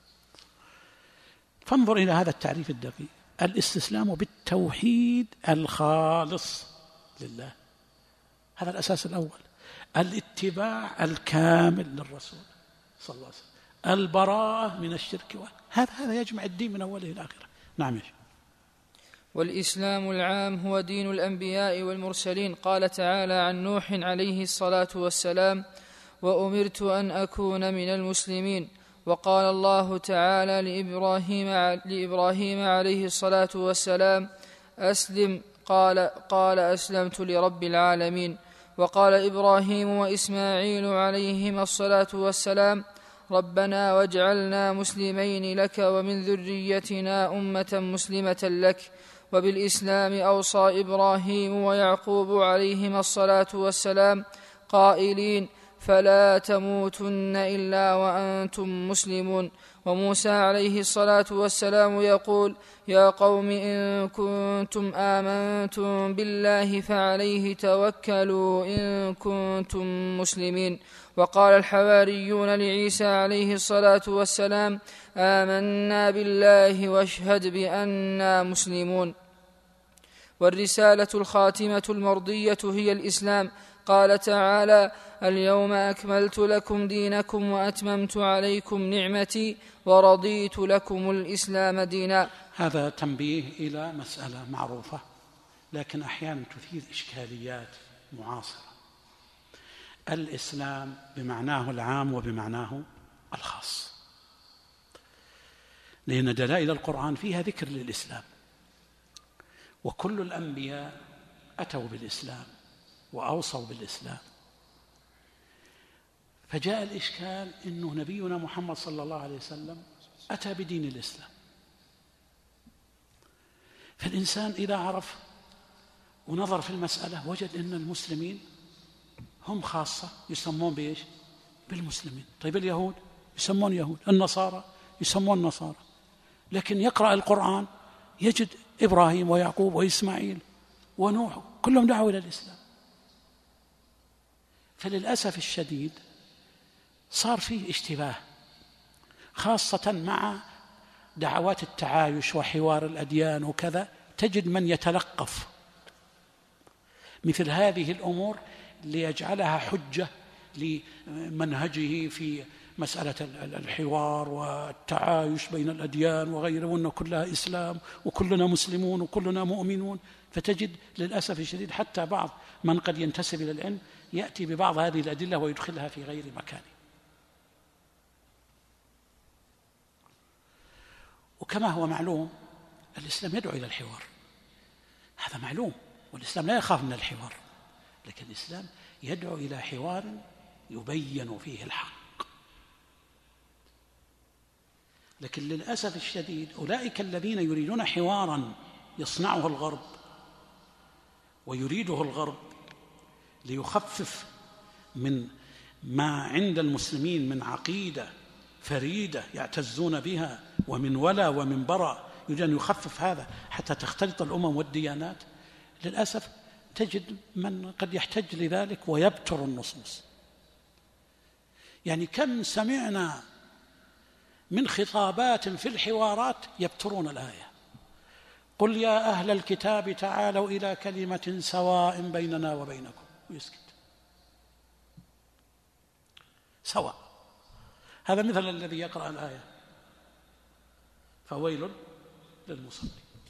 فانظر إلى هذا التعريف الدقيق: الاستسلام بالتوحيد الخالص لله، هذا الأساس الأول. الاتباع الكامل للرسول صلى الله عليه وسلم، البراءة من الشرك، هذا هذا يجمع الدين من أوله إلى آخره. نعم. والإسلام العام هو دين الأنبياء والمرسلين. قال تعالى عن نوح عليه الصلاة والسلام: وأمرت أن أكون من المسلمين. وقال الله تعالى لإبراهيم, لإبراهيم عليه الصلاة والسلام: أسلم. قال, قال أسلمت لرب العالمين. وقال إبراهيم وإسماعيل عليهما الصلاة والسلام: ربنا واجعلنا مسلمين لك ومن ذريتنا أمة مسلمة لك. وبالإسلام أوصى إبراهيم ويعقوب عليهما الصلاة والسلام قائلين: فلا تموتن إلا وأنتم مسلمون. وموسى عليه الصلاة والسلام يقول: يا قوم إن كنتم آمنتم بالله فعليه توكلوا إن كنتم مسلمين. وقال الحواريون لعيسى عليه الصلاة والسلام: آمنا بالله واشهد بأننا مسلمون. والرسالة الخاتمة المرضية هي الإسلام. قال تعالى: اليوم أكملت لكم دينكم وأتممت عليكم نعمتي ورضيت لكم الإسلام دينا. هذا تنبيه إلى مسألة معروفة لكن أحيانا تثير إشكاليات معاصرة: الإسلام بمعناه العام وبمعناه الخاص، لأن دلائل القرآن فيها ذكر للإسلام، وكل الأنبياء أتوا بالإسلام وأوصوا بالإسلام. فجاء الإشكال إنه نبينا محمد صلى الله عليه وسلم أتى بدين الإسلام. فالإنسان إذا عرف ونظر في المسألة وجد أن المسلمين هم خاصة يسمون بإيش؟ بالمسلمين. طيب اليهود يسمون يهود، النصارى يسمون نصارى، لكن يقرأ القرآن يجد إبراهيم ويعقوب وإسماعيل ونوح كلهم دعوا إلى الإسلام. فللأسف الشديد صار فيه اشتباه، خاصة مع دعوات التعايش وحوار الأديان وكذا. تجد من يتلقف مثل هذه الأمور ليجعلها حجة لمنهجه في مسألة الحوار والتعايش بين الأديان وغيره، وأنه كلها إسلام وكلنا مسلمون وكلنا مؤمنون. فتجد للأسف الشديد حتى بعض من قد ينتسب إلى العلم يأتي ببعض هذه الأدلة ويدخلها في غير مكانه. وكما هو معلوم الإسلام يدعو إلى الحوار، هذا معلوم، والإسلام لا يخاف من الحوار، لكن الإسلام يدعو إلى حوار يبين فيه الحق. لكن للأسف الشديد أولئك الذين يريدون حوارا يصنعه الغرب ويريده الغرب ليخفف من ما عند المسلمين من عقيدة فريدة يعتزون بها ومن ولا ومن براء، يريد أن يخفف هذا حتى تختلط الأمم والديانات. للأسف تجد من قد يحتج لذلك ويبتر النصوص. يعني كم سمعنا من خطابات في الحوارات يبترون الآية: قل يا أهل الكتاب تعالوا إلى كلمة سواء بيننا وبينكم، ويسكت. سواء، هذا مثل الذي يقرأ الآية فويل للمصلين.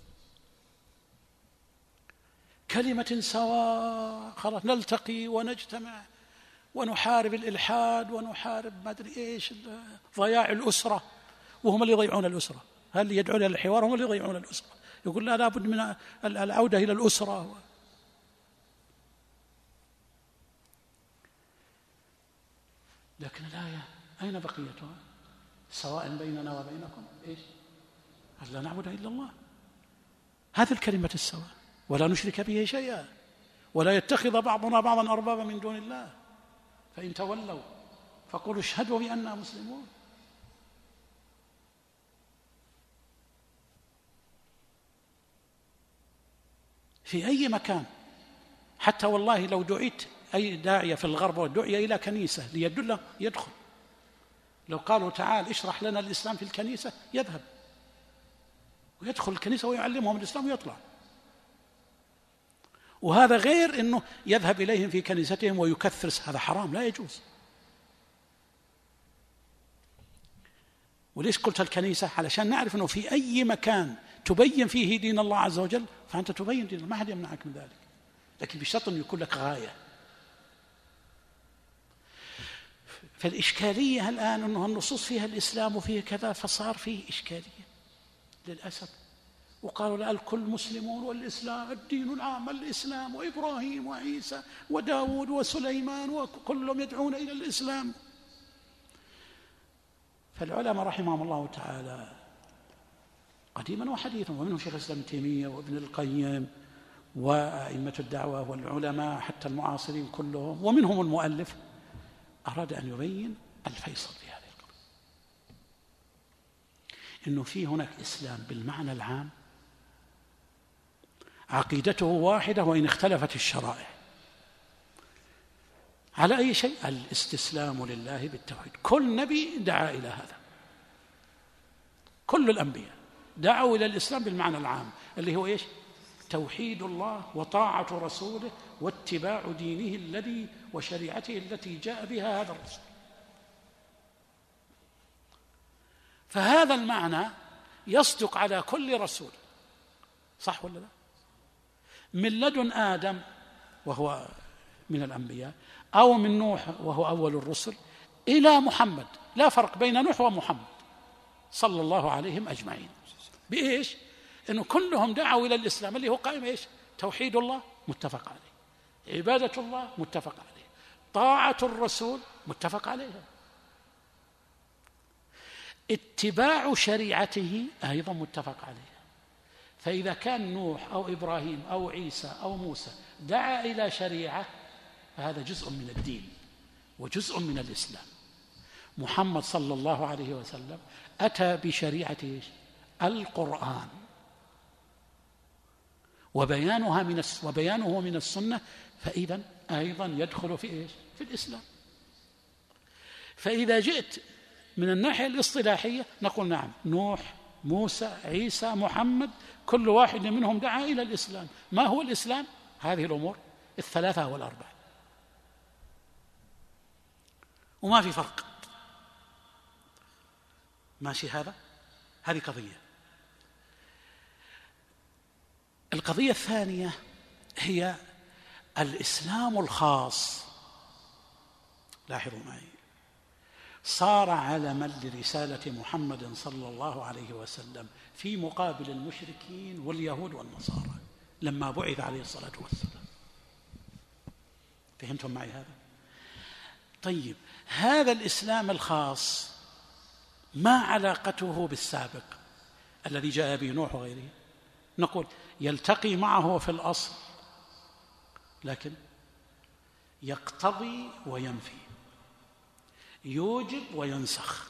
كلمة سواء، خلاص نلتقي ونجتمع ونحارب الإلحاد ونحارب ما أدري إيش ضياع الأسرة، وهم اللي يضيعون الأسرة. هل اللي يدعون إلى الحوار هم اللي يضيعون الأسرة. يقول لا لابد من العودة إلى الأسرة. لكن الآية أين بقيتها؟ سواء بيننا وبينكم إيش؟ ألا نعبد إلا الله، هذه الكلمة السواء، ولا نشرك به شيئا، ولا يتخذ بعضنا بعضا أربابا من دون الله، فإن تولوا فقولوا اشهدوا بأننا مسلمون. في أي مكان، حتى والله لو دعيت أي داعية في الغرب ودعي إلى كنيسة ليدل يدخل، لو قالوا تعال اشرح لنا الإسلام في الكنيسة يذهب ويدخل الكنيسة ويعلمهم الإسلام ويطلع. وهذا غير أنه يذهب إليهم في كنيستهم ويكثر، هذا حرام لا يجوز. وليش قلت الكنيسة؟ علشان نعرف أنه في أي مكان تبين فيه دين الله عز وجل فأنت تبين دين الله، ما حد يمنعك من ذلك، لكن بشرط أن يكون لك غاية. فالإشكالية الآن أنه النصوص فيها الإسلام وفيها كذا، فصار فيه إشكالية للأسف. وقالوا لا الكل مسلمون والإسلام الدين العام الإسلام، وإبراهيم وعيسى وداود وسليمان وكلهم يدعون إلى الإسلام. فالعلماء رحمهم الله تعالى قديما وحديثا، ومنهم شيخ الإسلام ابن تيمية وابن القيم وأئمة الدعوة والعلماء حتى المعاصرين كلهم، ومنهم المؤلف، أراد أن يبين الفيصل في هذه القضية، إنه في هناك إسلام بالمعنى العام عقيدته واحدة وإن اختلفت الشرائع، على أي شيء؟ الاستسلام لله بالتوحيد. كل نبي دعا إلى هذا، كل الأنبياء دعوا إلى الإسلام بالمعنى العام اللي هو إيش؟ توحيد الله وطاعة رسوله واتباع دينه الذي وشريعته التي جاء بها هذا الرسول. فهذا المعنى يصدق على كل رسول، صح ولا لا؟ من لدن آدم وهو من الأنبياء، أو من نوح وهو أول الرسل، إلى محمد، لا فرق بين نوح ومحمد صلى الله عليهم أجمعين. بإيش؟ إنه كلهم دعوا إلى الإسلام اللي هو قائم إيش؟ توحيد الله متفق عليه، عبادة الله متفق عليه، طاعة الرسول متفق عليها، اتباع شريعته أيضا متفق عليها. فإذا كان نوح أو إبراهيم أو عيسى أو موسى دعا إلى شريعة فهذا جزء من الدين وجزء من الإسلام. محمد صلى الله عليه وسلم أتى بشريعة القرآن، وبيانها من وبيانه من السنة، فإذا أيضا يدخل في إيش؟ في الإسلام. فإذا جئت من الناحية الاصطلاحية نقول نعم، نوح، موسى، عيسى، محمد، كل واحد منهم دعا إلى الإسلام. ما هو الإسلام؟ هذه الأمور الثلاثة والأربعة، وما في فرق. ماشي؟ هذا هذه قضية. القضية الثانية هي الإسلام الخاص. لاحظوا معي، صار علما لرسالة محمد صلى الله عليه وسلم في مقابل المشركين واليهود والنصارى لما بعث عليه الصلاة والسلام. فهمتم معي هذا؟ طيب، هذا الإسلام الخاص ما علاقته بالسابق الذي جاء به نوح وغيره؟ نقول يلتقي معه في الأصل، لكن يقتضي وينفي، يوجب وينسخ.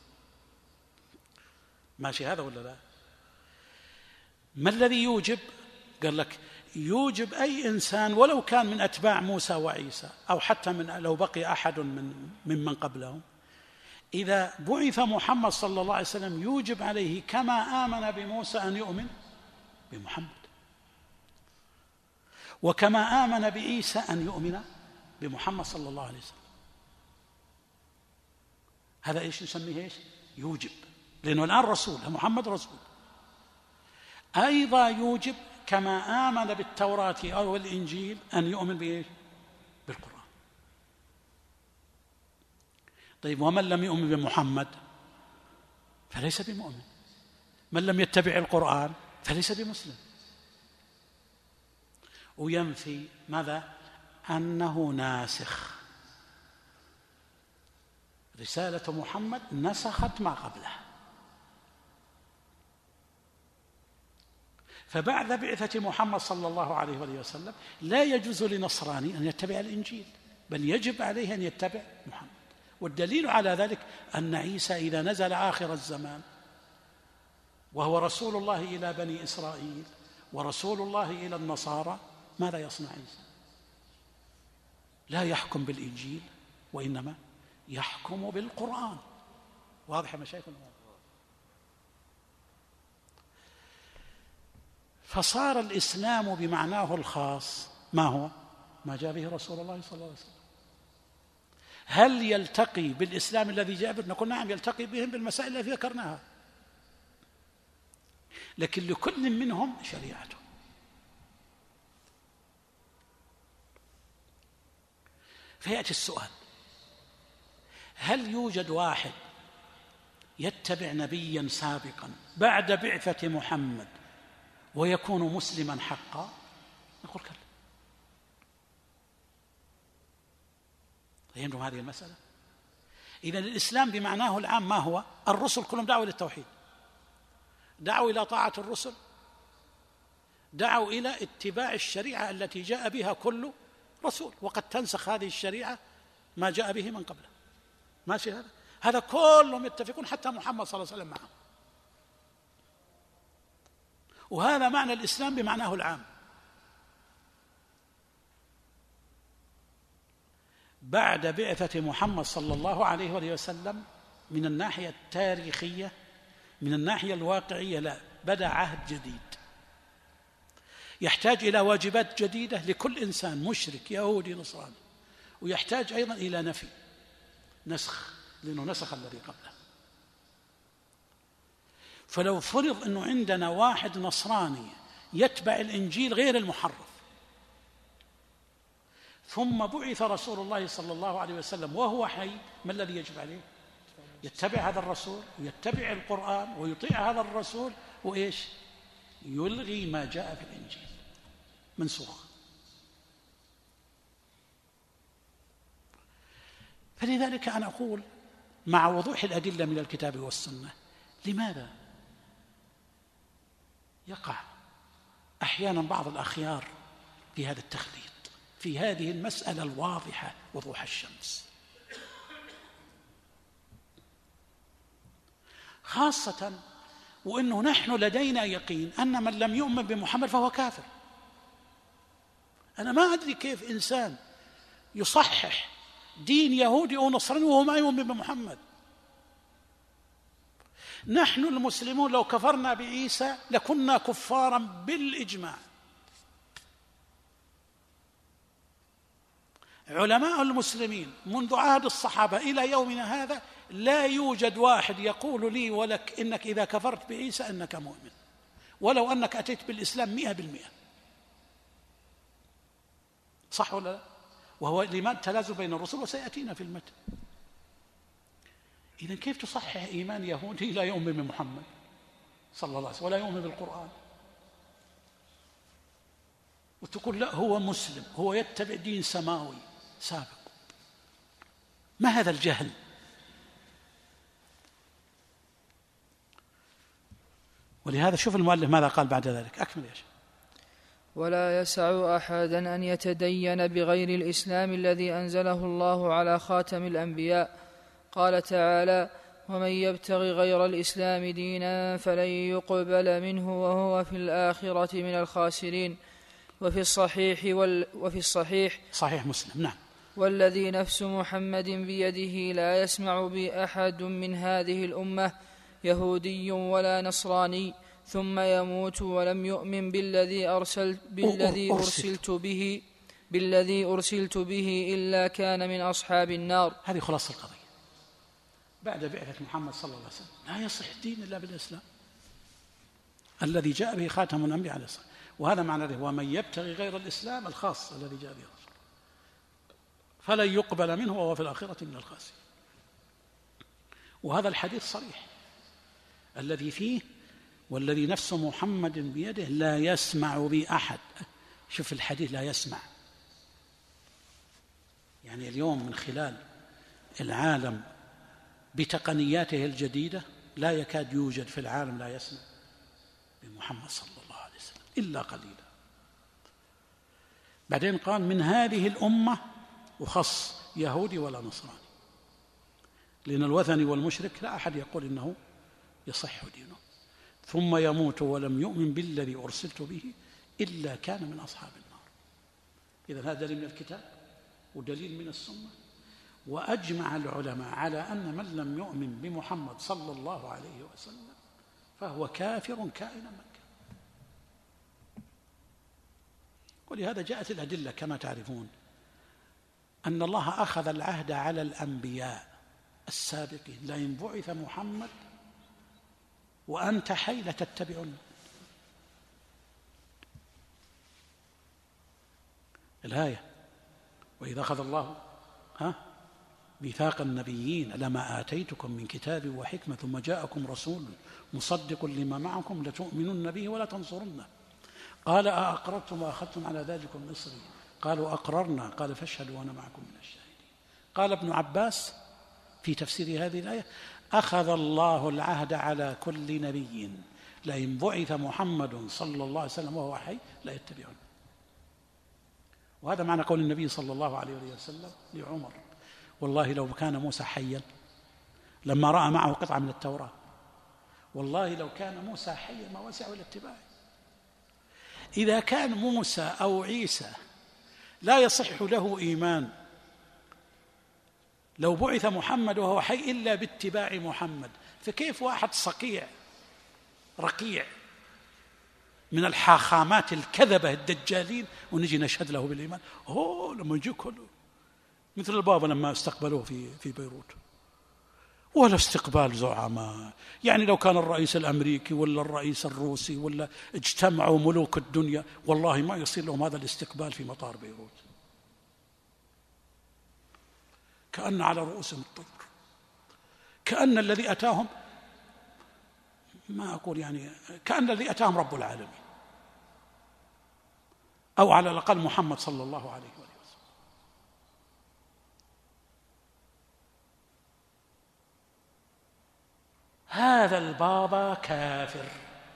ماشي هذا ولا لا؟ ما الذي يوجب؟ قال لك يوجب أي إنسان ولو كان من أتباع موسى وعيسى أو حتى من لو بقي أحد من ممن قبلهم، إذا بعث محمد صلى الله عليه وسلم يوجب عليه كما آمن بموسى أن يؤمن بمحمد، وكما آمن بعيسى أن يؤمن بمحمد صلى الله عليه وسلم. هذا إيش نسميه؟ إيش؟ يوجب، لأنه الآن رسول، محمد رسول. أيضا يوجب كما آمن بالتوراة أو الإنجيل أن يؤمن بإيش؟ بالقرآن. طيب ومن لم يؤمن بمحمد فليس بمؤمن، من لم يتبع القرآن فليس بمسلم. وينفي ماذا؟ أنه ناسخ، رسالة محمد نسخت ما قبلها. فبعد بعثة محمد صلى الله عليه وسلم لا يجوز لنصراني أن يتبع الإنجيل، بل يجب عليه أن يتبع محمد. والدليل على ذلك أن عيسى إذا نزل آخر الزمان وهو رسول الله إلى بني إسرائيل ورسول الله إلى النصارى، ماذا يصنع عيسى؟ لا يحكم بالإنجيل وإنما يحكم بالقرآن. واضح يا مشايخ؟ فصار الإسلام بمعناه الخاص ما هو؟ ما جاء به رسول الله صلى الله عليه وسلم. هل يلتقي بالإسلام الذي جاء به؟ نقول نعم يلتقي بهم بالمسائل التي ذكرناها، لكن لكل منهم شريعته. فيأتي السؤال: هل يوجد واحد يتبع نبيا سابقا بعد بعثة محمد ويكون مسلما حقا؟ نقول كلا. فهمتم هذه المسألة؟ إذن الإسلام بمعناه العام ما هو؟ الرسل كلهم دعوا إلى التوحيد، دعوا إلى طاعة الرسل، دعوا إلى اتباع الشريعة التي جاء بها كل رسول، وقد تنسخ هذه الشريعة ما جاء به من قبله. ماشي هذا؟ هذا كلهم يتفقون، حتى محمد صلى الله عليه وسلم معهم. وهذا معنى الإسلام بمعناه العام. بعد بعثة محمد صلى الله عليه وسلم من الناحية التاريخية، من الناحية الواقعية، لا، بدأ عهد جديد يحتاج إلى واجبات جديدة لكل إنسان، مشرك يهودي نصراني، ويحتاج أيضا إلى نفي، نسخ، لأنه نسخ الذي قبله. فلو فرض أنه عندنا واحد نصراني يتبع الإنجيل غير المحرف، ثم بعث رسول الله صلى الله عليه وسلم وهو حي، ما الذي يجب عليه؟ يتبع هذا الرسول ويتبع القرآن ويطيع هذا الرسول، وإيش؟ يلغي ما جاء في الإنجيل، منسوخ. فلذلك أنا أقول مع وضوح الأدلة من الكتاب والسنة، لماذا يقع أحيانا بعض الأخيار في هذا التخليط في هذه المسألة الواضحة وضوح الشمس؟ خاصة وأنه نحن لدينا يقين أن من لم يؤمن بمحمد فهو كافر. أنا ما أدري كيف إنسان يصحح دين يهودي أو نصراني وهو ما يؤمن بمحمد. نحن المسلمون لو كفرنا بعيسى لكنا كفارا بالإجماع. علماء المسلمين منذ عهد الصحابة إلى يومنا هذا لا يوجد واحد يقول لي ولك إنك إذا كفرت بعيسى أنك مؤمن، ولو أنك أتيت بالإسلام مئة بالمئة. صح ولا لا؟ وهو لماذا تلازم بين الرسل وسيأتينا في المتن. إذن كيف تصحح إيمان يهودي لا يؤمن بمحمد صلى الله عليه وسلم ولا يؤمن بالقرآن، وتقول لا هو مسلم، هو يتبع دين سماوي سابق؟ ما هذا الجهل؟ ولهذا شوف المؤلف ماذا قال بعد ذلك، أكمل يا شيخ. ولا يسع أحدا أن يتدين بغير الإسلام الذي أنزله الله على خاتم الأنبياء. قال تعالى: ومن يبتغ غير الإسلام دينا فلن يقبل منه وهو في الآخرة من الخاسرين. وفي الصحيح وال وفي الصحيح صحيح مسلم نعم: والذي نفس محمد بيده لا يسمع بي أحد من هذه الأمة يهودي ولا نصراني ثم يموت ولم يؤمن بالذي أرسلت, بالذي أرسلت به بالذي أرسلت به إلا كان من أصحاب النار. هذه خلاصة القضية. بعد بعثة محمد صلى الله عليه وسلم لا يصح دين إلا بالإسلام الذي جاء به خاتم الأنبياء عليه الصلاة والسلام. وهذا معنى ذلك: ومن يبتغي غير الإسلام الخاص الذي جاء به الرسول فلن يقبل منه وهو في الآخرة من الخاسرين. وهذا الحديث صريح الذي فيه: والذي نفس محمد بيده لا يسمع بي أحد. شوف الحديث: لا يسمع، يعني اليوم من خلال العالم بتقنياته الجديدة لا يكاد يوجد في العالم لا يسمع بمحمد صلى الله عليه وسلم إلا قليلا. بعدين قال: من هذه الأمة، وخص يهودي ولا نصراني، لأن الوثني والمشرك لا أحد يقول إنه يصح دينه. ثم يموت ولم يؤمن بالذي أرسلت به إلا كان من أصحاب النار. إذن هذا دليل من الكتاب ودليل من السنة. وأجمع العلماء على أن من لم يؤمن بمحمد صلى الله عليه وسلم فهو كافر كائنا من كان. ولهذا جاءت الأدلة كما تعرفون أن الله أخذ العهد على الأنبياء السابقين: لئن بعث محمد وأنت حي لتتبعن. الآية: وإذا أخذ الله ها ميثاق النبيين لما آتيتكم من كتاب وحكمة ثم جاءكم رسول مصدق لما معكم لتؤمنن به ولا تنصرنه. قال: أأقررتم وأخذتم على ذلكم مصري؟ قالوا: أقررنا. قال: فاشهدوا وأنا معكم من الشاهدين. قال ابن عباس في تفسير هذه الآية: أخذ الله العهد على كل نبي لئن بعث محمد صلى الله عليه وسلم وهو حي لا يتبعون. وهذا معنى قول النبي صلى الله عليه وسلم لعمر: والله لو كان موسى حيا، لما رأى معه قطعة من التوراة، والله لو كان موسى حيا ما وسعه إلى اتباعه. إذا كان موسى أو عيسى لا يصح له إيمان لو بعث محمد وهو حي إلا باتباع محمد، فكيف واحد صقيع رقيع من الحاخامات الكذبة الدجالين ونجي نشهد له بالإيمان؟ أوه لما يجي كله مثل البابا لما استقبلوه في في بيروت، ولا استقبال زعماء. يعني لو كان الرئيس الأمريكي ولا الرئيس الروسي ولا اجتمعوا ملوك الدنيا والله ما يصير لهم هذا الاستقبال في مطار بيروت، كأن على رؤوسهم الطير، كأن الذي أتاهم، ما أقول يعني، كأن الذي أتاهم رب العالمين، أو على الأقل محمد صلى الله عليه وسلم. هذا البابا كافر،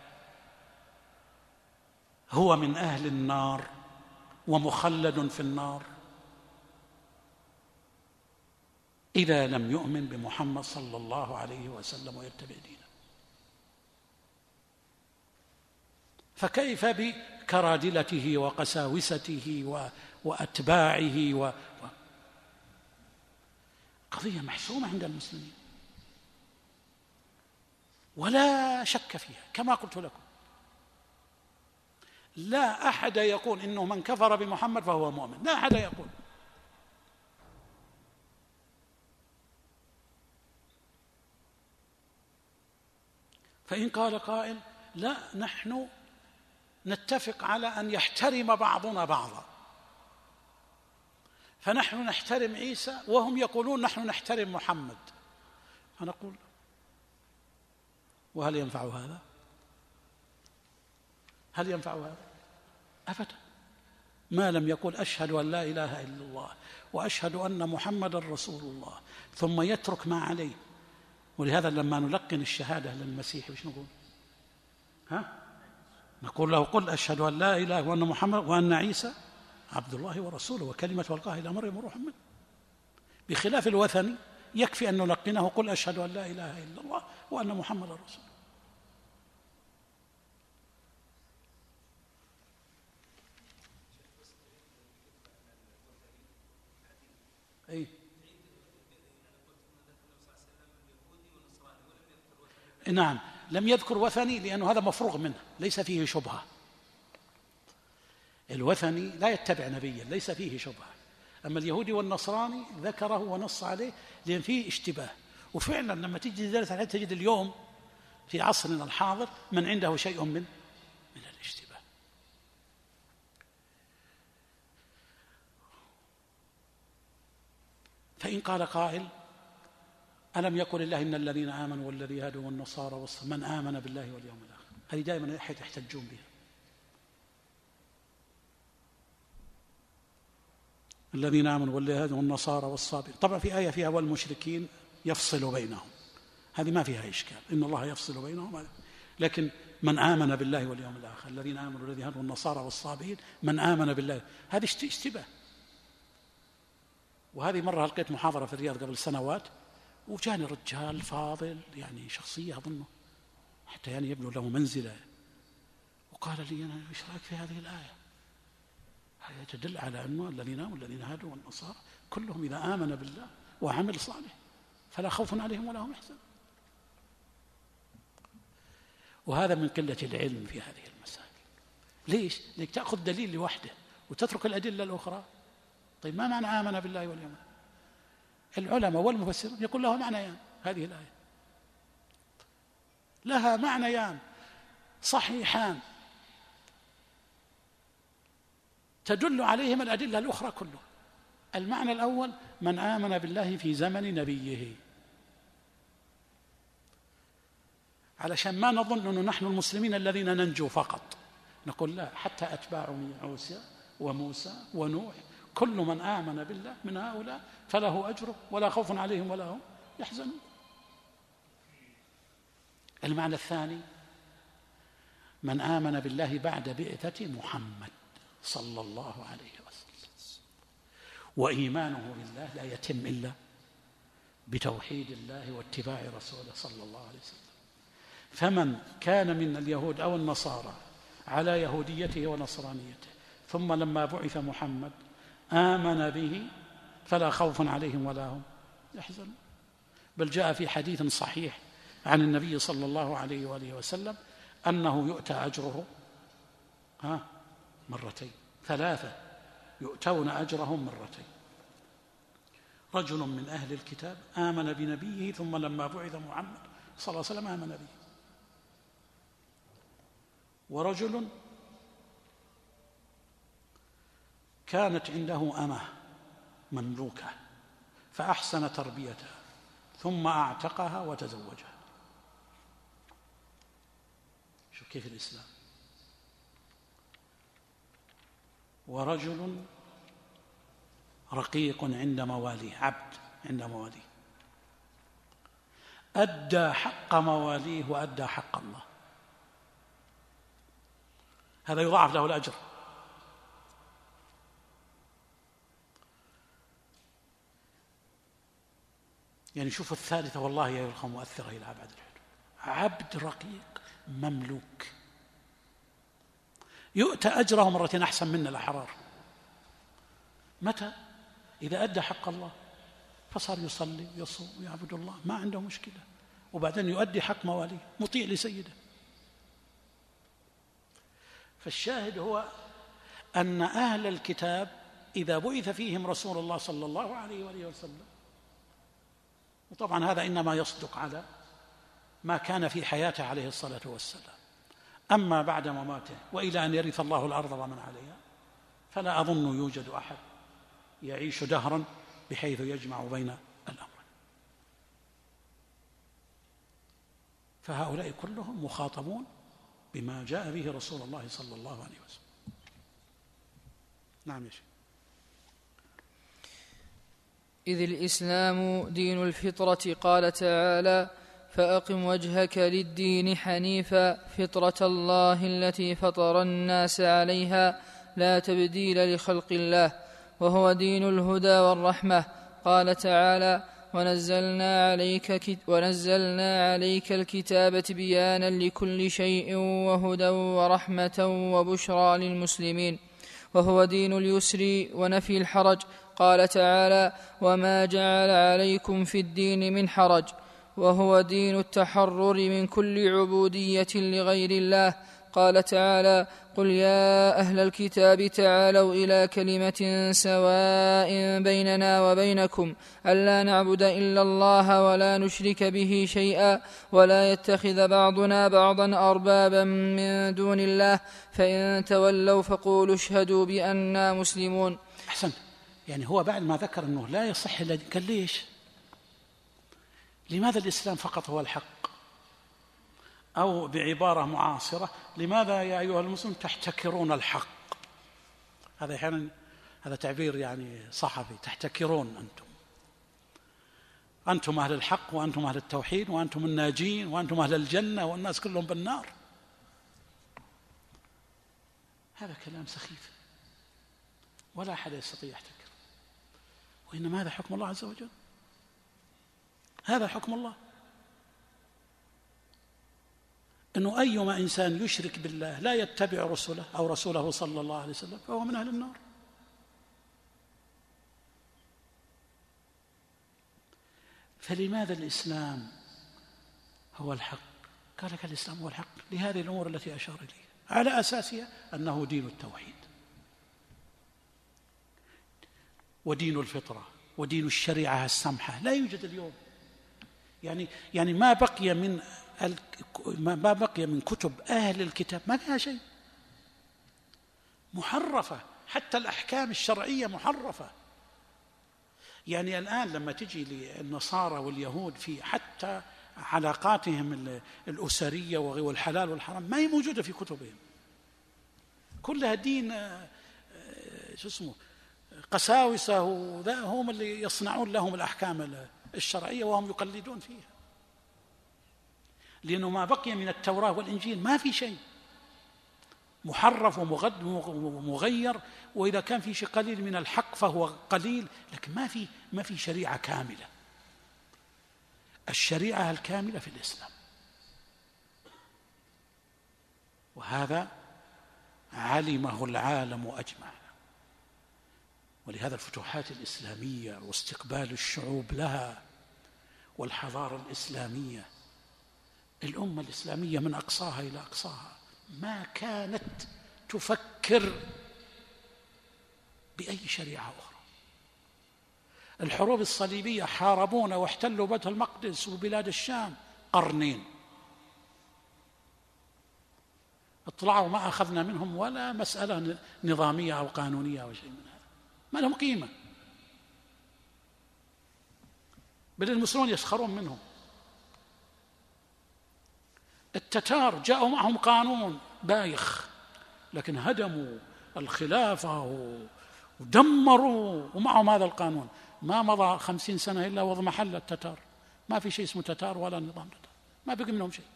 هو من أهل النار ومخلد في النار إذا لم يؤمن بمحمد صلى الله عليه وسلم ويتبع دينه. فكيف بكرادلته وقساوسته وأتباعه و... قضية محسومة عند المسلمين ولا شك فيها. كما قلت لكم لا أحد يقول إنه من كفر بمحمد فهو مؤمن، لا أحد يقول. فإن قال قائل لا نحن نتفق على أن يحترم بعضنا بعضا، فنحن نحترم عيسى وهم يقولون نحن نحترم محمد، فنقول وهل ينفع هذا؟ هل ينفع هذا؟ أبدا، ما لم يقول أشهد أن لا إله إلا الله وأشهد أن محمد رسول الله ثم يترك ما عليه. ولهذا لما نلقن الشهادة للمسيح وش نقول؟ ها؟ نقول له قل أشهد أن لا إله وأن محمد وأن عيسى عبد الله ورسوله وكلمة ألقاها إلى مريم وروح منه. بخلاف الوثني يكفي أن نلقنه قل أشهد أن لا إله إلا الله وأن محمد رسول الله. أي نعم، لم يذكر وثني لأنه هذا مفروغ منه ليس فيه شبهة. الوثني لا يتبع نبيا ليس فيه شبهة، أما اليهودي والنصراني ذكره ونص عليه لأن فيه اشتباه. وفعلا لما تجي تدرس عليه تجد اليوم في عصرنا الحاضر من عنده شيء من من الاشتباه. فإن قال قائل ألم يقل الله إن الذين آمنوا والذين هادوا والنصارى من آمن بالله واليوم الآخر، هذه دائما يحتجون بها. الذين آمنوا والذين هادوا والنصارى والصابئين، طبعا في آية فيها والمشركين يفصل بينهم، هذه ما فيها إشكال إن الله يفصل بينهم، لكن من آمن بالله واليوم الآخر الذين آمنوا والذين هادوا والنصارى والصابئين من آمن بالله، هذه اشتباه. وهذه مرة لقيت محاضرة في الرياض قبل سنوات وجاني رجال فاضل يعني شخصية أظنه حتى يعني يبدو له منزلة، وقال لي أنا إيش رأيك في هذه الآية؟ هي تدل على أنه الذين آمنوا والذين هادوا والنصارى كلهم إذا آمن بالله وعمل صالح فلا خوف عليهم ولا هم يحزنون. وهذا من قلة العلم في هذه المسائل. ليش؟ لأنك تأخذ دليل لوحده وتترك الأدلة الأخرى. طيب ما معنى آمن بالله واليوم؟ العلماء والمفسرون يقول لها معنيان، هذه الآية لها معنيان صحيحان تدل عليهما الأدلة الأخرى كلها. المعنى الأول من آمن بالله في زمن نبيه، علشان ما نظن أنه نحن المسلمين الذين ننجو فقط، نقول لا، حتى أتباع عيسى وموسى ونوح كل من آمن بالله من هؤلاء فله أجره ولا خوف عليهم ولا هم يحزنون. المعنى الثاني من آمن بالله بعد بعثة محمد صلى الله عليه وسلم، وإيمانه بالله لا يتم إلا بتوحيد الله واتباع رسوله صلى الله عليه وسلم. فمن كان من اليهود أو النصارى على يهوديته ونصرانيته ثم لما بعث محمد آمن به فلا خوف عليهم ولا هم يحزنون. بل جاء في حديث صحيح عن النبي صلى الله عليه وآله وسلم أنه يؤتى أجره ها مرتين، ثلاثة يؤتون أجرهم مرتين. رجل من أهل الكتاب آمن بنبيه ثم لما بعث محمد صلى الله عليه وسلم آمن به، ورجل كانت عنده أمة مملوكة فأحسن تربيتها ثم أعتقها وتزوجها. شوف كيف الإسلام. ورجل رقيق عند مواليه، عبد عند مواليه، أدى حق مواليه وأدى حق الله، هذا يضاعف له الأجر. يعني شوف الثالثة والله يا الأخوة مؤثرة إلى أبعد الحدود. عبد رقيق مملوك يؤتى أجره مرتين أحسن منا الأحرار. متى؟ إذا أدى حق الله فصار يصلي ويصوم ويعبد الله ما عنده مشكلة، وبعدين يؤدي حق مواليه مطيع لسيده. فالشاهد هو أن أهل الكتاب إذا بعث فيهم رسول الله صلى الله عليه وآله وسلم، وطبعا هذا إنما يصدق على ما كان في حياته عليه الصلاة والسلام، أما بعد مماته وإلى أن يرث الله الأرض ومن عليها فلا أظن يوجد أحد يعيش دهرا بحيث يجمع بين الأمرين. فهؤلاء كلهم مخاطبون بما جاء به رسول الله صلى الله عليه وسلم. نعم يا شيخ. إذ الإسلام دين الفطرة، قال تعالى فأقم وجهك للدين حنيفا فطرة الله التي فطر الناس عليها لا تبديل لخلق الله وهو دين الهدى والرحمة. قال تعالى: ونزلنا عليك, ونزلنا عليك الكتاب بيانا لكل شيء وهدى ورحمة وبشرى للمسلمين، وهو دين اليسر ونفي الحرج. قال تعالى: وما جعل عليكم في الدين من حرج، وهو دين التحرر من كل عبودية لغير الله. قال تعالى: قل يا أهل الكتاب تعالوا إلى كلمة سواء بيننا وبينكم ألا نعبد إلا الله ولا نشرك به شيئا ولا يتخذ بعضنا بعضا أربابا من دون الله فإن تولوا فقولوا اشهدوا بأننا مسلمون. أحسن. يعني هو بعد ما ذكر أنه لا يصح إلا قال ليش؟ لماذا الإسلام فقط هو الحق؟ أو بعبارة معاصرة: لماذا يا أيها المسلمون تحتكرون الحق؟ هذا أحيانا هذا تعبير يعني صحفي، تحتكرون أنتم أنتم أهل الحق وأنتم أهل التوحيد وأنتم الناجين وأنتم أهل الجنة والناس كلهم بالنار. هذا كلام سخيف ولا أحد يستطيع يحتكر، وإنما هذا حكم الله عز وجل، هذا حكم الله، أنه أيما إنسان يشرك بالله لا يتبع رسله أو رسوله صلى الله عليه وسلم فهو من أهل النار. فلماذا الإسلام هو الحق؟ قال لك الإسلام هو الحق لهذه الأمور التي أشار إليها، على أساسها أنه دين التوحيد ودين الفطرة ودين الشريعة السمحة. لا يوجد اليوم يعني يعني ما بقي من ما بقي من كتب أهل الكتاب ما فيها شيء، محرفة، حتى الأحكام الشرعية محرفة. يعني الآن لما تجي للنصارى واليهود في حتى علاقاتهم الأسرية والحلال والحرام ما هي موجودة في كتبهم، كلها دين شو اسمه قساوسة، هم اللي يصنعون لهم الأحكام الشرعية وهم يقلدون فيها، لأنه ما بقي من التوراة والإنجيل ما في شيء، محرف ومغير، وإذا كان في شيء قليل من الحق فهو قليل، لكن ما في ما في شريعة كاملة. الشريعة الكاملة في الإسلام، وهذا علمه العالم أجمع. ولهذا الفتوحات الإسلامية واستقبال الشعوب لها والحضارة الإسلامية، الأمة الإسلامية من أقصاها إلى أقصاها ما كانت تفكر بأي شريعة أخرى. الحروب الصليبية حاربونا واحتلوا بيت المقدس وبلاد الشام قرنين، اطلعوا ما أخذنا منهم ولا مسألة نظامية أو قانونية أو شيء من هذا، ما لهم قيمة، بل المسلمون يسخرون منهم. التتار جاءوا معهم قانون بايخ، لكن هدموا الخلافة ودمروا ومعهم هذا القانون. ما مضى خمسين سنة إلا واضمحل التتار، ما في شيء اسمه تتار ولا نظام تتار، ما بقي منهم شيء.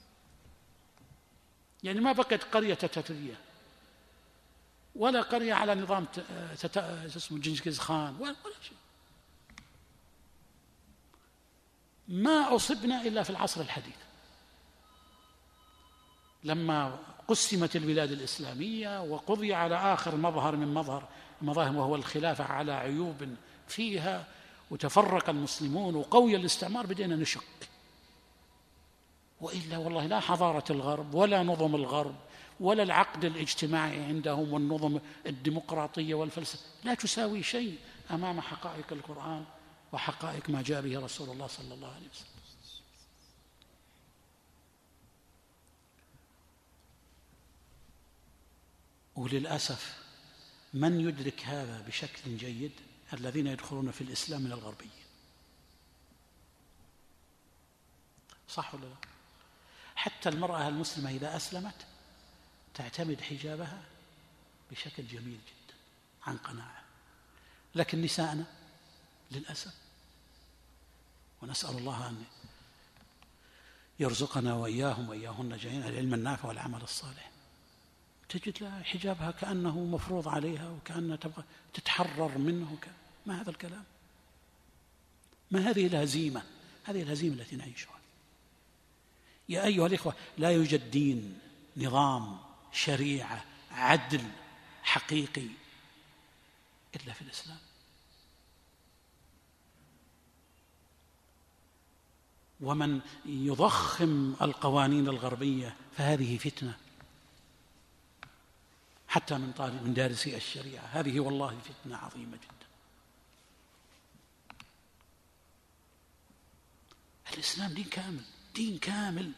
يعني ما بقيت قرية تترية ولا قرية على نظام اسمه جنكيز خان ولا شيء. ما أصبنا إلا في العصر الحديث لما قسمت البلاد الإسلامية وقضي على آخر مظهر من مظهر مظاهر وهو الخلافة على عيوب فيها، وتفرق المسلمون وقوي الاستعمار، بدينا نشك. وإلا والله لا حضارة الغرب ولا نظم الغرب ولا العقد الاجتماعي عندهم والنظم الديمقراطية والفلسفة لا تساوي شيء أمام حقائق القرآن وحقائق ما جاء به رسول الله صلى الله عليه وسلم. وللأسف من يدرك هذا بشكل جيد الذين يدخلون في الإسلام من الغربيين، صح ولا لا؟ حتى المرأة المسلمة إذا أسلمت تعتمد حجابها بشكل جميل جدا عن قناعة، لكن نساءنا للأسف، ونسأل الله أن يرزقنا وإياهم وإياهن جميعا العلم النافع والعمل الصالح، تجد لها حجابها كأنه مفروض عليها وكأنها تبغى تتحرر منه. ما هذا الكلام؟ ما هذه الهزيمة؟ هذه الهزيمة التي نعيشها. يا أيها الإخوة، لا يوجد دين، نظام، شريعة، عدل حقيقي إلا في الإسلام. ومن يضخم القوانين الغربية فهذه فتنة، حتى من طالب من دارسي الشريعة، هذه والله فتنة عظيمة جدا. الإسلام دين كامل، دين كامل،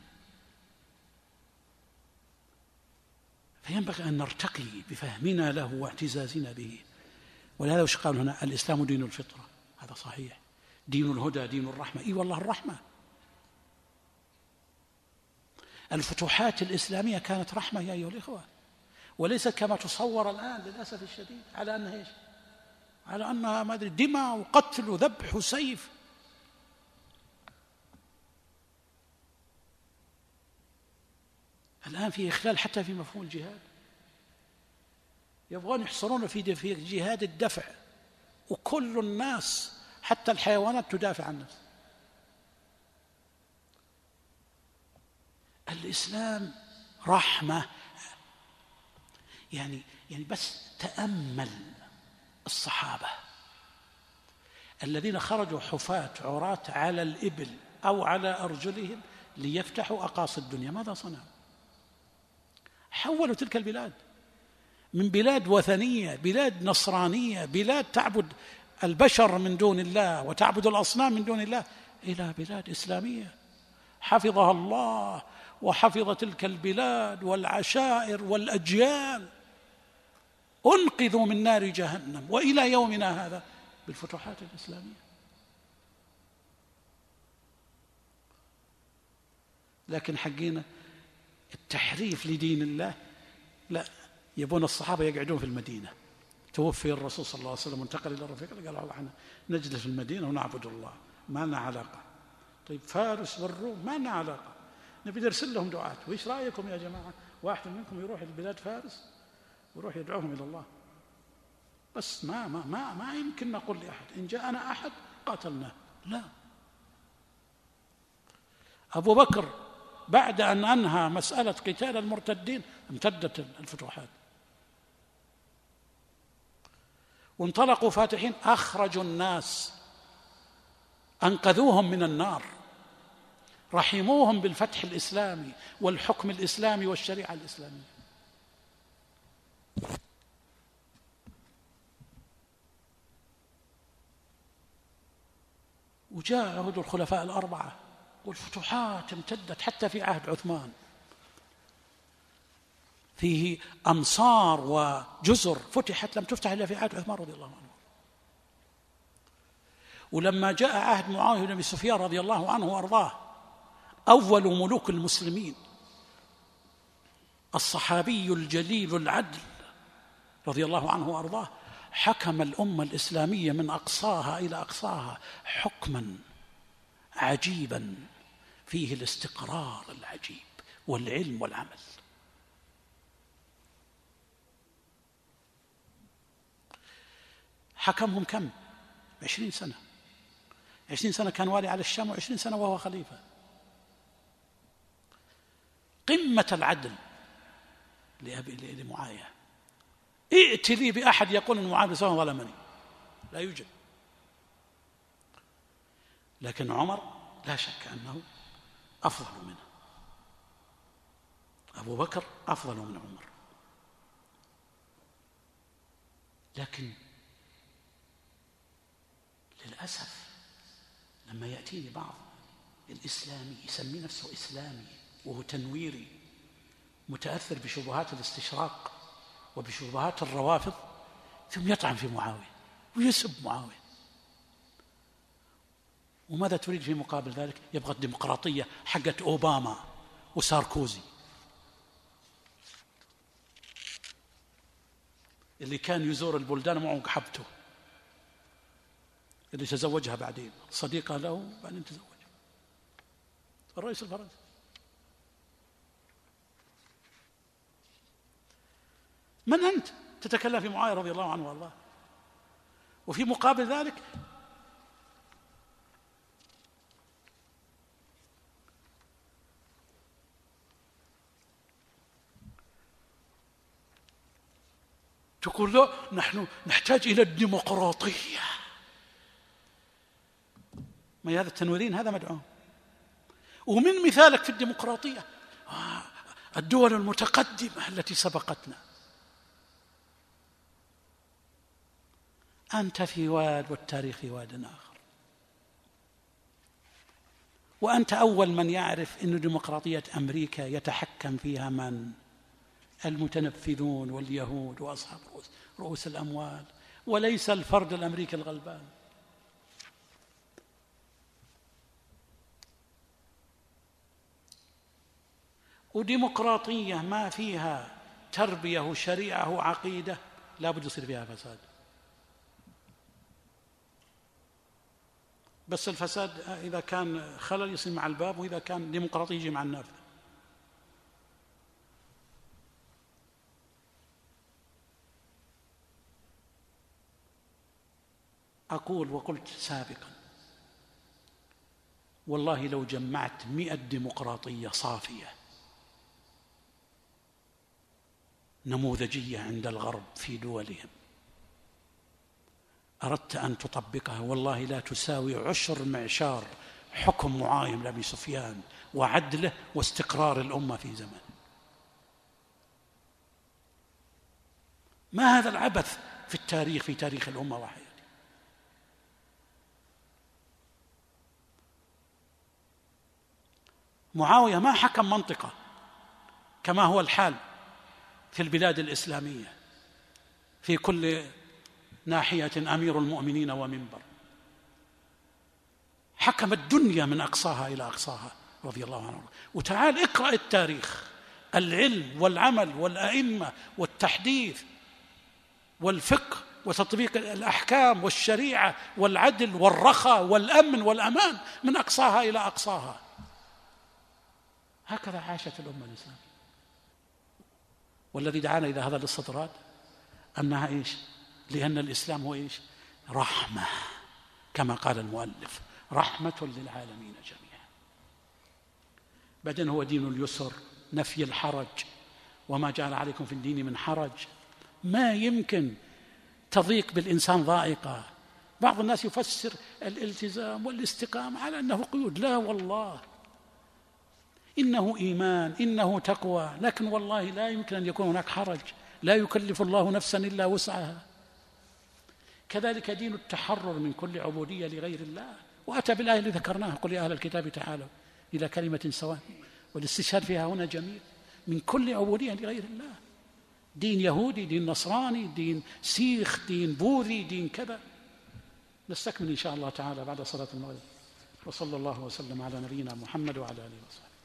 فينبغي أن نرتقي بفهمنا له واعتزازنا به. ولهذا وش قال هنا؟ الإسلام دين الفطرة. هذا صحيح، دين الهدى، دين الرحمة. إي والله الرحمة. الفتوحات الإسلامية كانت رحمة يا أيها الإخوة، وليست كما تصور الآن للأسف الشديد على أنها إيش؟ على أنها ما أدري دماء وقتل وذبح وسيف. الآن في إخلال حتى في مفهوم الجهاد، يبغون يحصرون في في جهاد الدفع، وكل الناس حتى الحيوانات تدافع عن نفسها. الإسلام رحمة. يعني يعني بس تأمل الصحابة الذين خرجوا حفاة عراة على الإبل أو على أرجلهم ليفتحوا أقاصي الدنيا، ماذا صنعوا؟ حولوا تلك البلاد من بلاد وثنية، بلاد نصرانية، بلاد تعبد البشر من دون الله وتعبد الأصنام من دون الله، إلى بلاد إسلامية حفظها الله وحفظ تلك البلاد والعشائر والأجيال، أنقذوا من نار جهنم، وإلى يومنا هذا بالفتوحات الإسلامية. لكن حقينا التحريف لدين الله لا، يبون الصحابة يقعدون في المدينة. توفي الرسول صلى الله عليه وسلم وانتقل إلى الرفيق، قالوا احنا نجلس في المدينة ونعبد الله، ما لنا علاقة. طيب فارس والروم ما لنا علاقة، نبي نرسل لهم دعاة، وإيش رأيكم يا جماعة واحد منكم يروح لبلاد فارس ويروح يدعوهم إلى الله؟ بس ما ما ما ما يمكن نقول لأحد إن جاءنا أحد قاتلناه، لا. أبو بكر بعد أن أنهى مسألة قتال المرتدين امتدت الفتوحات، وانطلقوا فاتحين، أخرجوا الناس، أنقذوهم من النار، رحموهم بالفتح الإسلامي والحكم الإسلامي والشريعة الإسلامية. وجاء عهد الخلفاء الأربعة والفتوحات امتدت حتى في عهد عثمان، فيه أمصار وجزر فتحت لم تفتح إلا في عهد عثمان رضي الله عنه. ولما جاء عهد معاوية بن أبي سفيان رضي الله عنه وأرضاه، أول ملوك المسلمين الصحابي الجليل العدل رضي الله عنه وأرضاه، حكم الأمة الإسلامية من أقصاها إلى أقصاها حكما عجيبا فيه الاستقرار العجيب والعلم والعمل. حكمهم كم؟ عشرين سنة. عشرين سنة كان والي على الشام، وعشرين سنة وهو خليفة. قمة العدل لأبي لمعاوية. ائت لي بأحد يقول أن معاوية ظلمني، لا يوجد. لكن عمر لا شك أنه أفضل منه، أبو بكر أفضل من عمر. لكن للأسف لما يأتيني بعض الإسلامي يسمي نفسه إسلامي وهو تنويري متأثر بشبهات الاستشراق وبشبهات الروافض، ثم يطعن في معاوية ويسب معاوية. وماذا تريد في مقابل ذلك؟ يبغى الديمقراطية حقت أوباما وساركوزي اللي كان يزور البلدان معه حبته، اللي تزوجها بعدين، صديقة له بعدين تزوج الرئيس الفرنسي. من أنت تتكلم في معاوية رضي الله عنه والله؟ وفي مقابل ذلك تقول لا نحن نحتاج إلى الديمقراطية. ما هذا التنويرين هذا مدعو. ومن مثالك في الديمقراطية الدول المتقدمة التي سبقتنا. أنت في واد والتاريخ في واد آخر، وأنت أول من يعرف أن ديمقراطية أمريكا يتحكم فيها من؟ المتنفذون واليهود وأصحاب رؤوس الأموال، وليس الفرد الأمريكي الغلبان. وديمقراطية ما فيها تربية وشريعة وعقيدة لا بد يصير فيها فساد. بس الفساد إذا كان خلل يصير مع الباب، وإذا كان ديمقراطية يجي مع النافذة. أقول وقلت سابقا والله لو جمعت مئة ديمقراطية صافية نموذجية عند الغرب في دولهم، أردت أن تطبقها والله لا تساوي عشر معشار حكم معاوية بن أبي سفيان وعدله واستقرار الأمة في زمن. ما هذا العبث في التاريخ، في تاريخ الأمة وحياتي. معاوية ما حكم منطقة كما هو الحال في البلاد الإسلامية، في كل ناحية أمير المؤمنين ومنبر. حكم الدنيا من أقصاها إلى أقصاها رضي الله عنه. وتعال اقرأ التاريخ، العلم والعمل والأئمة والتحديث والفقه وتطبيق الأحكام والشريعة والعدل والرخاء والأمن والأمان من أقصاها إلى أقصاها. هكذا عاشت الأمة الإسلامية. والذي دعانا إلى هذا الاستطراد أنها إيش؟ لأن الإسلام هو إيش؟ رحمة، كما قال المؤلف رحمة للعالمين جميعا. بعدين هو دين اليسر، نفي الحرج، وما جعل عليكم في الدين من حرج. ما يمكن تضيق بالإنسان ضائقة. بعض الناس يفسر الالتزام والاستقامة على أنه قيود. لا والله، إنه إيمان، إنه تقوى، لكن والله لا يمكن أن يكون هناك حرج. لا يكلف الله نفسا إلا وسعها. كذلك دين التحرر من كل عبودية لغير الله، وأتى بالآية اللي ذكرناها قل يا أهل الكتاب تعالوا إلى كلمة سواء. والاستشهاد فيها هنا جميل، من كل عبودية لغير الله. دين يهودي، دين نصراني، دين سيخ، دين بوذي، دين كذا. نستكمل إن شاء الله تعالى بعد صلاة المغرب. وصلى الله وسلم على نبينا محمد وعلى آله وصحبه.